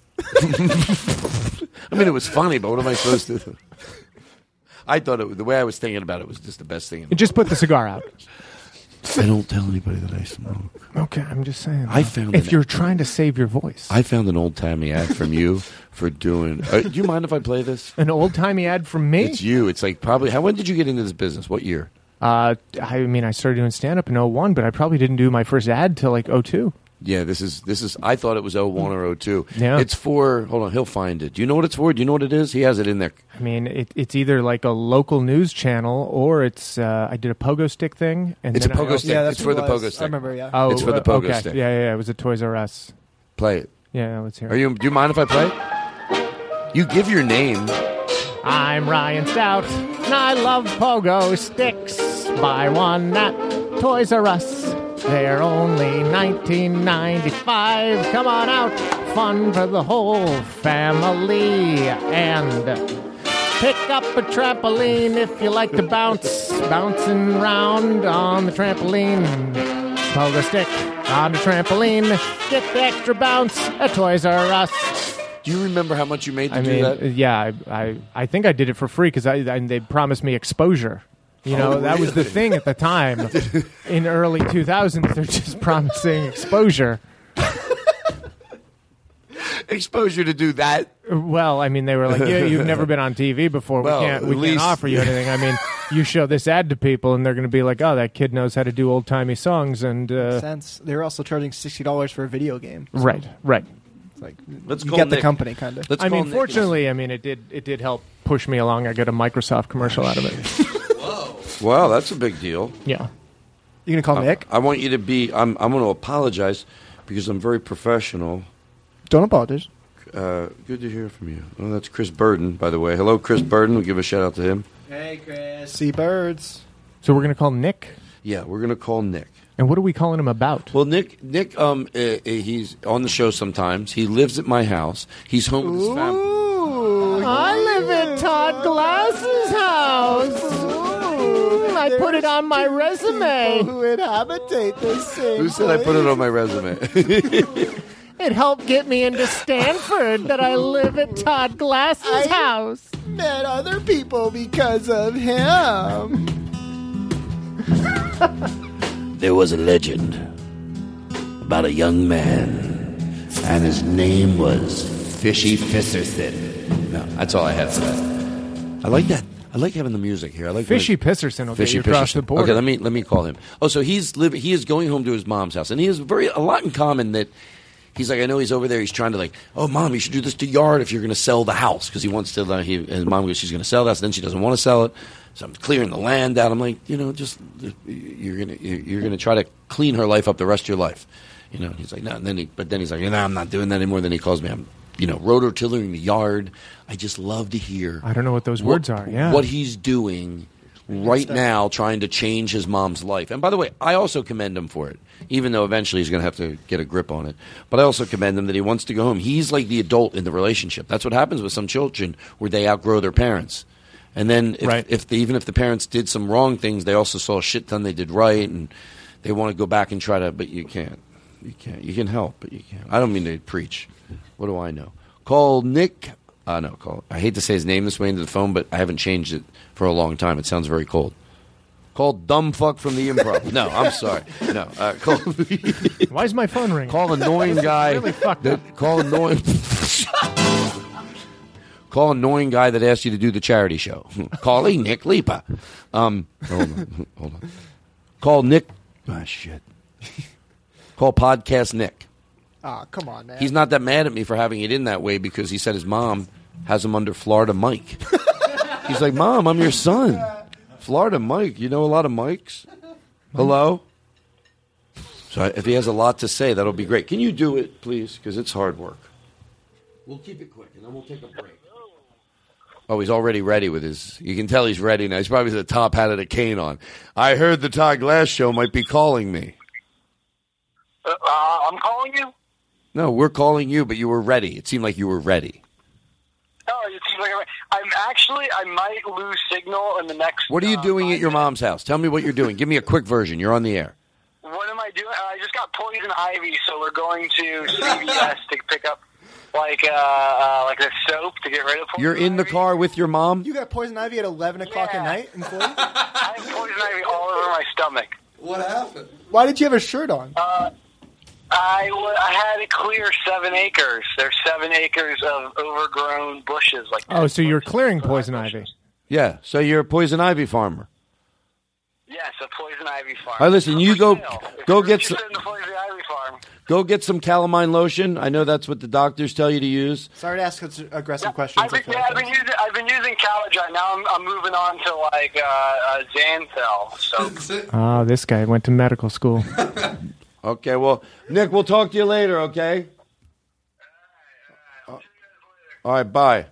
I mean, it was funny, but what am I supposed to do? I thought it, the way I was thinking about it was just the best thing. In the Just put the cigar out. I don't tell anybody that I smoke. Okay, I'm just saying. I found if an- you're trying to save your voice, I found an old timey ad from you for doing. Uh, do you mind if I play this? an old timey ad from me. It's you. It's like probably. How? When did you get into this business? What year? Uh, I mean, I started doing stand up in oh one, but I probably didn't do my first ad till like oh two. Yeah, this is this is. I thought it was oh one or oh two. Yeah. It's for. Hold on, he'll find it. Do you know what it's for? Do you know what it is? He has it in there. I mean, it, it's either like a local news channel or it's. Uh, I did a pogo stick thing, and It's a then I pogo also- stick. Yeah, that's It's for what the it was. pogo stick. I remember, yeah. Oh, It's for the uh, pogo okay. stick. Yeah, yeah, yeah, it was a Toys R Us. Play it. Yeah, let's hear it. Are you? Do you mind if I play it? You give your name. I'm Ryan Stout, and I love pogo sticks. Buy one at Toys R Us. They're only nineteen ninety-five. Come on out, fun for the whole family. And pick up a trampoline if you like to bounce, bouncing round on the trampoline. Pogo stick on the trampoline. Get the extra bounce at Toys R Us. Do you remember how much you made to I do mean, that? yeah, I, I, I think I did it for free because I, I, they promised me exposure. You know, Oh, that was the really? thing at the time. In early two thousands, they're just promising exposure. Exposure to do that. Well, I mean, they were like, yeah, you've never been on T V before. Well, we can't, we at can't least- offer you anything. I mean, you show this ad to people, and they're going to be like, oh, that kid knows how to do old-timey songs. And uh, sense. They were also charging sixty dollars for a video game. So Right, right. It's like Let's you call get the Nick. company kind of. Let's I call mean, Nick. fortunately, I mean, it did it did help push me along. I got a Microsoft commercial out of it. Wow, that's a big deal. Yeah. You gonna call Nick? I want you to be. I'm. I'm going to apologize because I'm very professional. Don't apologize. Uh, good to hear from you. Oh, that's Chris Burden, by the way. Hello, Chris Burden. We'll give a shout out to him. Hey, Chris. See birds. So we're going to call Nick? Yeah, we're going to call Nick. And what are we calling him about? Well, Nick, Nick, um, uh, uh, he's on the show sometimes. He lives at my house. He's home with his family. I live at Todd Glass's house. I put it on my resume. Who inhabitate the same Who said I put it on my resume? It helped get me into Stanford that I live at Todd Glass's I- house. Met other people because of him. There was a legend about a young man, and his name was Fishy Fisserson. No, that's all I have for that. I like that. I like having the music here. I like Fishy when- Pisserson will Fishy get you across Pisserson. the border. Okay, let me let me call him. Oh, so he's living. He is going home to his mom's house, and he has very a lot in common that He's like, I know he's over there. He's trying to like, oh, Mom, you should do this to Yard if you're going to sell the house. Because he wants to, uh, he, his mom goes, she's going to sell the house. Then she doesn't want to sell it. So I'm clearing the land out. I'm like, you know, just, you're going to you're gonna try to clean her life up the rest of your life. You know, and he's like, no. And then he, but then he's like, no, I'm not doing that anymore. Then he calls me, I'm, you know, rototillering the yard. I just love to hear. I don't know what those what, words are. Yeah. What he's doing right now, trying to change his mom's life. And by the way, I also commend him for it, even though eventually he's going to have to get a grip on it. But I also commend him that he wants to go home. He's like the adult in the relationship. That's what happens with some children where they outgrow their parents. And then if, Right. if they, even if the parents did some wrong things, they also saw a shit ton they did right, and they want to go back and try to, but you can't. You can't. You can help, but you can't. I don't mean to preach. What do I know? Call Nick. Uh, no, call. I hate to say his name this way into the phone, but I haven't changed it for a long time. It sounds very cold. Call dumb fuck from the Improv. No, I'm sorry. No, uh, call. Why is my phone ringing? Call annoying guy. Really fucked up. That, call annoying. Call annoying guy that asked you to do the charity show. Calling Nick Lipa. Um, hold on, hold on. Call Nick. Ah, shit. Call Podcast Nick. Ah, come on, man. He's not that mad at me for having it in that way because he said his mom has him under Florida Mike. He's like, Mom, I'm your son. Florida Mike. You know a lot of Mikes? Hello? So if he has a lot to say, that'll be great. Can you do it, please? Because it's hard work. We'll keep it quick, and then we'll take a break. Oh, he's already ready with his... You can tell he's ready now. He's probably the top hat of the cane on. I heard the Todd Glass Show might be calling me. Uh, uh, I'm calling you? No, we're calling you, but you were ready. It seemed like you were ready. Oh, it seems like I'm, I'm actually, I might lose signal in the next... What are you uh, doing at your mom's house? Tell me what you're doing. Give me a quick version. You're on the air. What am I doing? I just got poison ivy, so we're going to C V S to pick up like uh, uh, like a soap to get rid of poison You're in the car with your mom? You got poison ivy at eleven o'clock Yeah. at night in Florida? I have poison ivy all over my stomach. What happened? Why did you have a shirt on? Uh, I, w- I had to clear seven acres. There's seven acres of overgrown bushes. Like Oh, so you're clearing poison ivy. Yeah, so you're a poison ivy farmer. Yes, a poison ivy farm. All right, listen, you go If go you're get some interested in the poison ivy farm. go get some calamine lotion. I know that's what the doctors tell you to use. Sorry to ask such aggressive questions. I've been, I feel yeah, like I've been using I've been using Caladrite. Now I'm, I'm moving on to like uh, uh, Zanthel. So Oh, this guy went to medical school. Okay, well, Nick, we'll talk to you later, okay? All right, bye.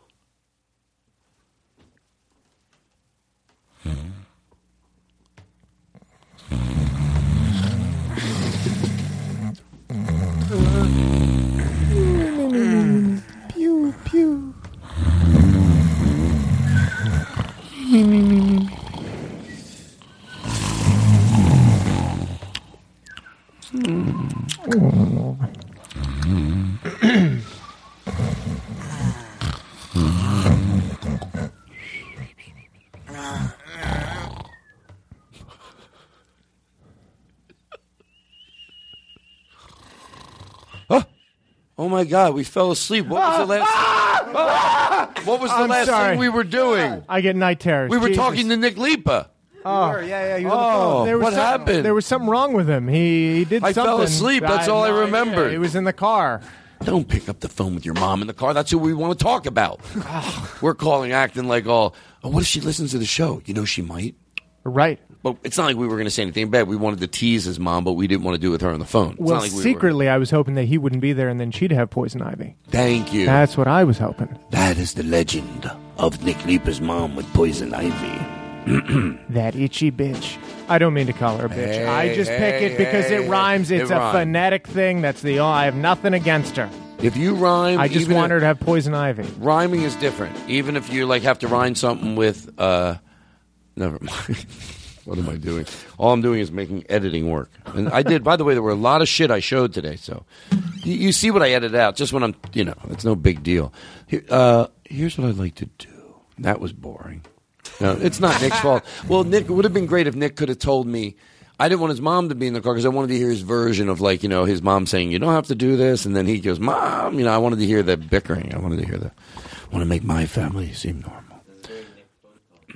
Pew, pew. Oh my God, we fell asleep. What was the last? What was the I'm last sorry. thing we were doing? I get night terrors. We were Jesus. talking to Nick Lipa. Oh, yeah, yeah. He was Oh, on the phone. There was what some- happened? There was something wrong with him. He, he did I something. fell asleep. That's all I had no remembered. idea. He was in the car. Don't pick up the phone with your mom in the car. That's who we want to talk about. We're calling, acting like all. Oh, what if she listens to the show? You know she might. Right. But it's not like we were going to say anything bad. We wanted to tease his mom, but we didn't want to do it with her on the phone. It's Well, not like we were- secretly, I was hoping that he wouldn't be there, and then she'd have poison ivy. Thank you. That's what I was hoping. That is the legend of Nick Lipa's mom with poison ivy. That itchy bitch. I don't mean to call her a bitch. Hey, I just pick hey, it because hey, it rhymes. it It's a rhymes. phonetic thing. That's the. Oh, I have nothing against her. If you rhyme, I just even want if- her to have poison ivy. Rhyming is different. Even if you like have to rhyme something with, uh, never mind. What am I doing? All I'm doing is making editing work. And I did. By the way, there were a lot of shit I showed today. So you, you see what I edited out. Just when I'm, you know, it's no big deal. Here, uh, here's what I'd like to do. That was boring. No, it's not Nick's fault. Well, Nick, it would have been great if Nick could have told me. I didn't want his mom to be in the car because I wanted to hear his version of, like, you know, his mom saying, you don't have to do this. And then he goes, Mom, you know, I wanted to hear the bickering. I wanted to hear the, I want to make my family seem normal. And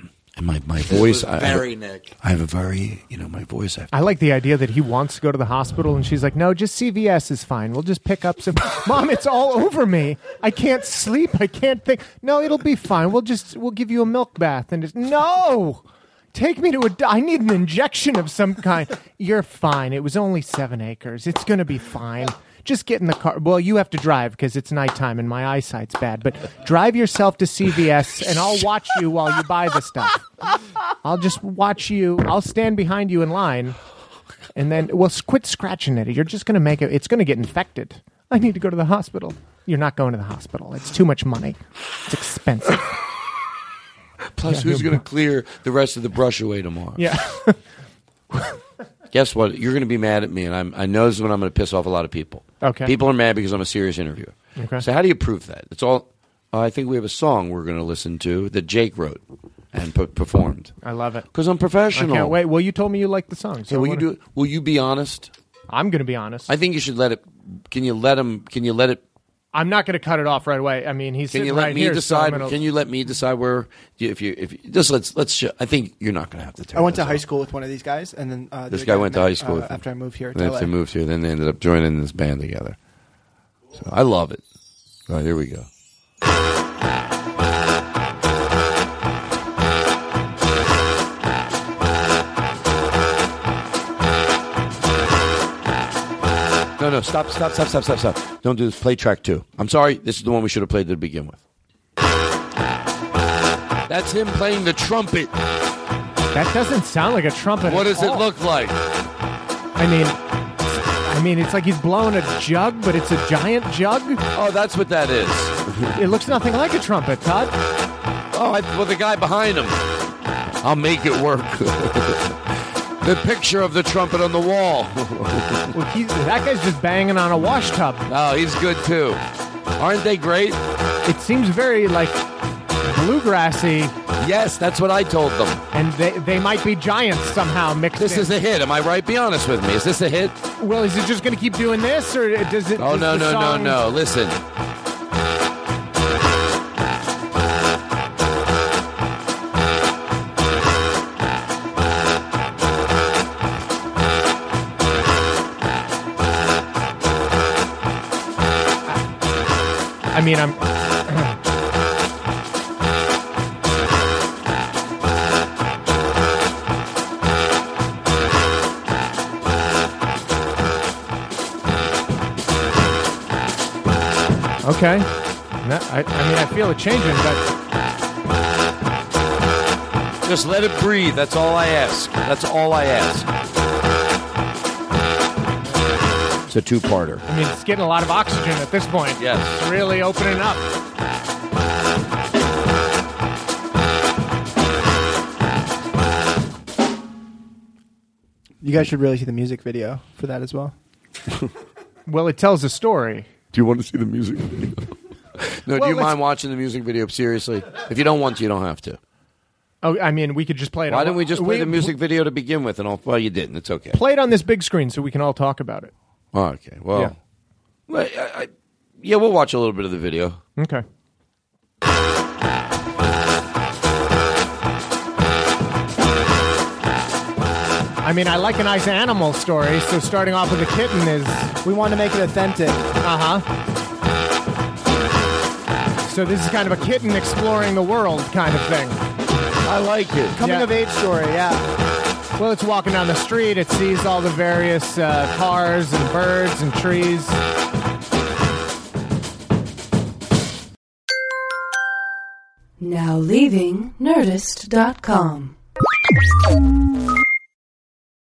my, my voice. was I, very I, have, Nick. I have a very, you know, my voice. I have I like the idea that he wants to go to the hospital, and she's like, no, just C V S is fine. We'll just pick up some. Mom, it's all over me. I can't sleep. I can't think. No, it'll be fine. We'll just, we'll give you a milk bath. And just, no, take me to a, I need an injection of some kind. You're fine. It was only seven acres. It's going to be fine. Just get in the car. Well, you have to drive because it's nighttime and my eyesight's bad. But drive yourself to C V S, and I'll watch you while you buy the stuff. I'll just watch you. I'll stand behind you in line, and then, well, quit scratching it. You're just going to make it. It's going to get infected. I need to go to the hospital. You're not going to the hospital. It's too much money. It's expensive. Plus, Yeah, who's you're- going to clear the rest of the brush away tomorrow? Yeah. Guess what? You're going to be mad at me, and I'm, I know this is when I'm going to piss off a lot of people. Okay. People are mad because I'm a serious interviewer. Okay. So how do you prove that? It's all. Uh, I think we have a song we're going to listen to that Jake wrote and p- performed. I love it. Because I'm professional. I can't wait. Well, you told me you liked the song. So Hey, will I you wanna- do it? Will you be honest? I'm going to be honest. I think you should let it. Can you let him? Can you let it? I'm not going to cut it off right away. I mean, he's Can sitting you let right me here. decide? So I'm gonna- Can you let me decide where? If you, if you, just let's let's. Sh- I think you're not going to have to. Turn I went to this high off. school with one of these guys, and then uh, the This other guy I went to met, high school uh, with after I moved here And to L after A. they moved here, then they ended up joining this band together. So I love it. All right, here we go. No, no, stop, stop, stop, stop, stop, stop. Don't do this. Play track two. I'm sorry. This is the one we should have played to begin with. That's him playing the trumpet. That doesn't sound like a trumpet. What at does it all. look like? I mean, I mean, it's like he's blowing a jug, but it's a giant jug. Oh, that's what that is. It looks nothing like a trumpet, Todd. Oh, I, well, the guy behind him. I'll make it work. The picture of the trumpet on the wall. Well, he's, that guy's just banging on a wash tub. Oh, he's good too. Aren't they great? It seems very like bluegrassy. Yes, that's what I told them. And they they might be giants somehow mixed This in. is a hit. Am I right? Be honest with me. Is this a hit? Well, is it just going to keep doing this, or does it? Oh, does no, the no, no, song- no. Listen. I mean, I'm. Okay. No, I, I mean, I feel it changing, but Just let it breathe. That's all I ask. That's all I ask. It's a two-parter. I mean, it's getting a lot of oxygen at this point. Yes. It's really opening up. You guys should really see the music video for that as well. Well, it tells a story. Do you want to see the music video? No, Well, do you let's- mind watching the music video? Seriously. If you don't want to, you don't have to. Oh, I mean, we could just play it. Why on, didn't we just play the music video to begin with? And all? Well, you didn't. It's okay. Play it on this big screen so we can all talk about it. Oh, okay. Well, Yeah. well, I, I, yeah, we'll watch a little bit of the video. Okay. I mean, I like a nice animal story, so starting off with a kitten is... We want to make it authentic. Uh-huh. So this is kind of a kitten exploring the world kind of thing. I like it. Coming Yeah. of age story, yeah. Well, it's walking down the street. It sees all the various uh, cars and birds and trees. Now leaving Nerdist dot com.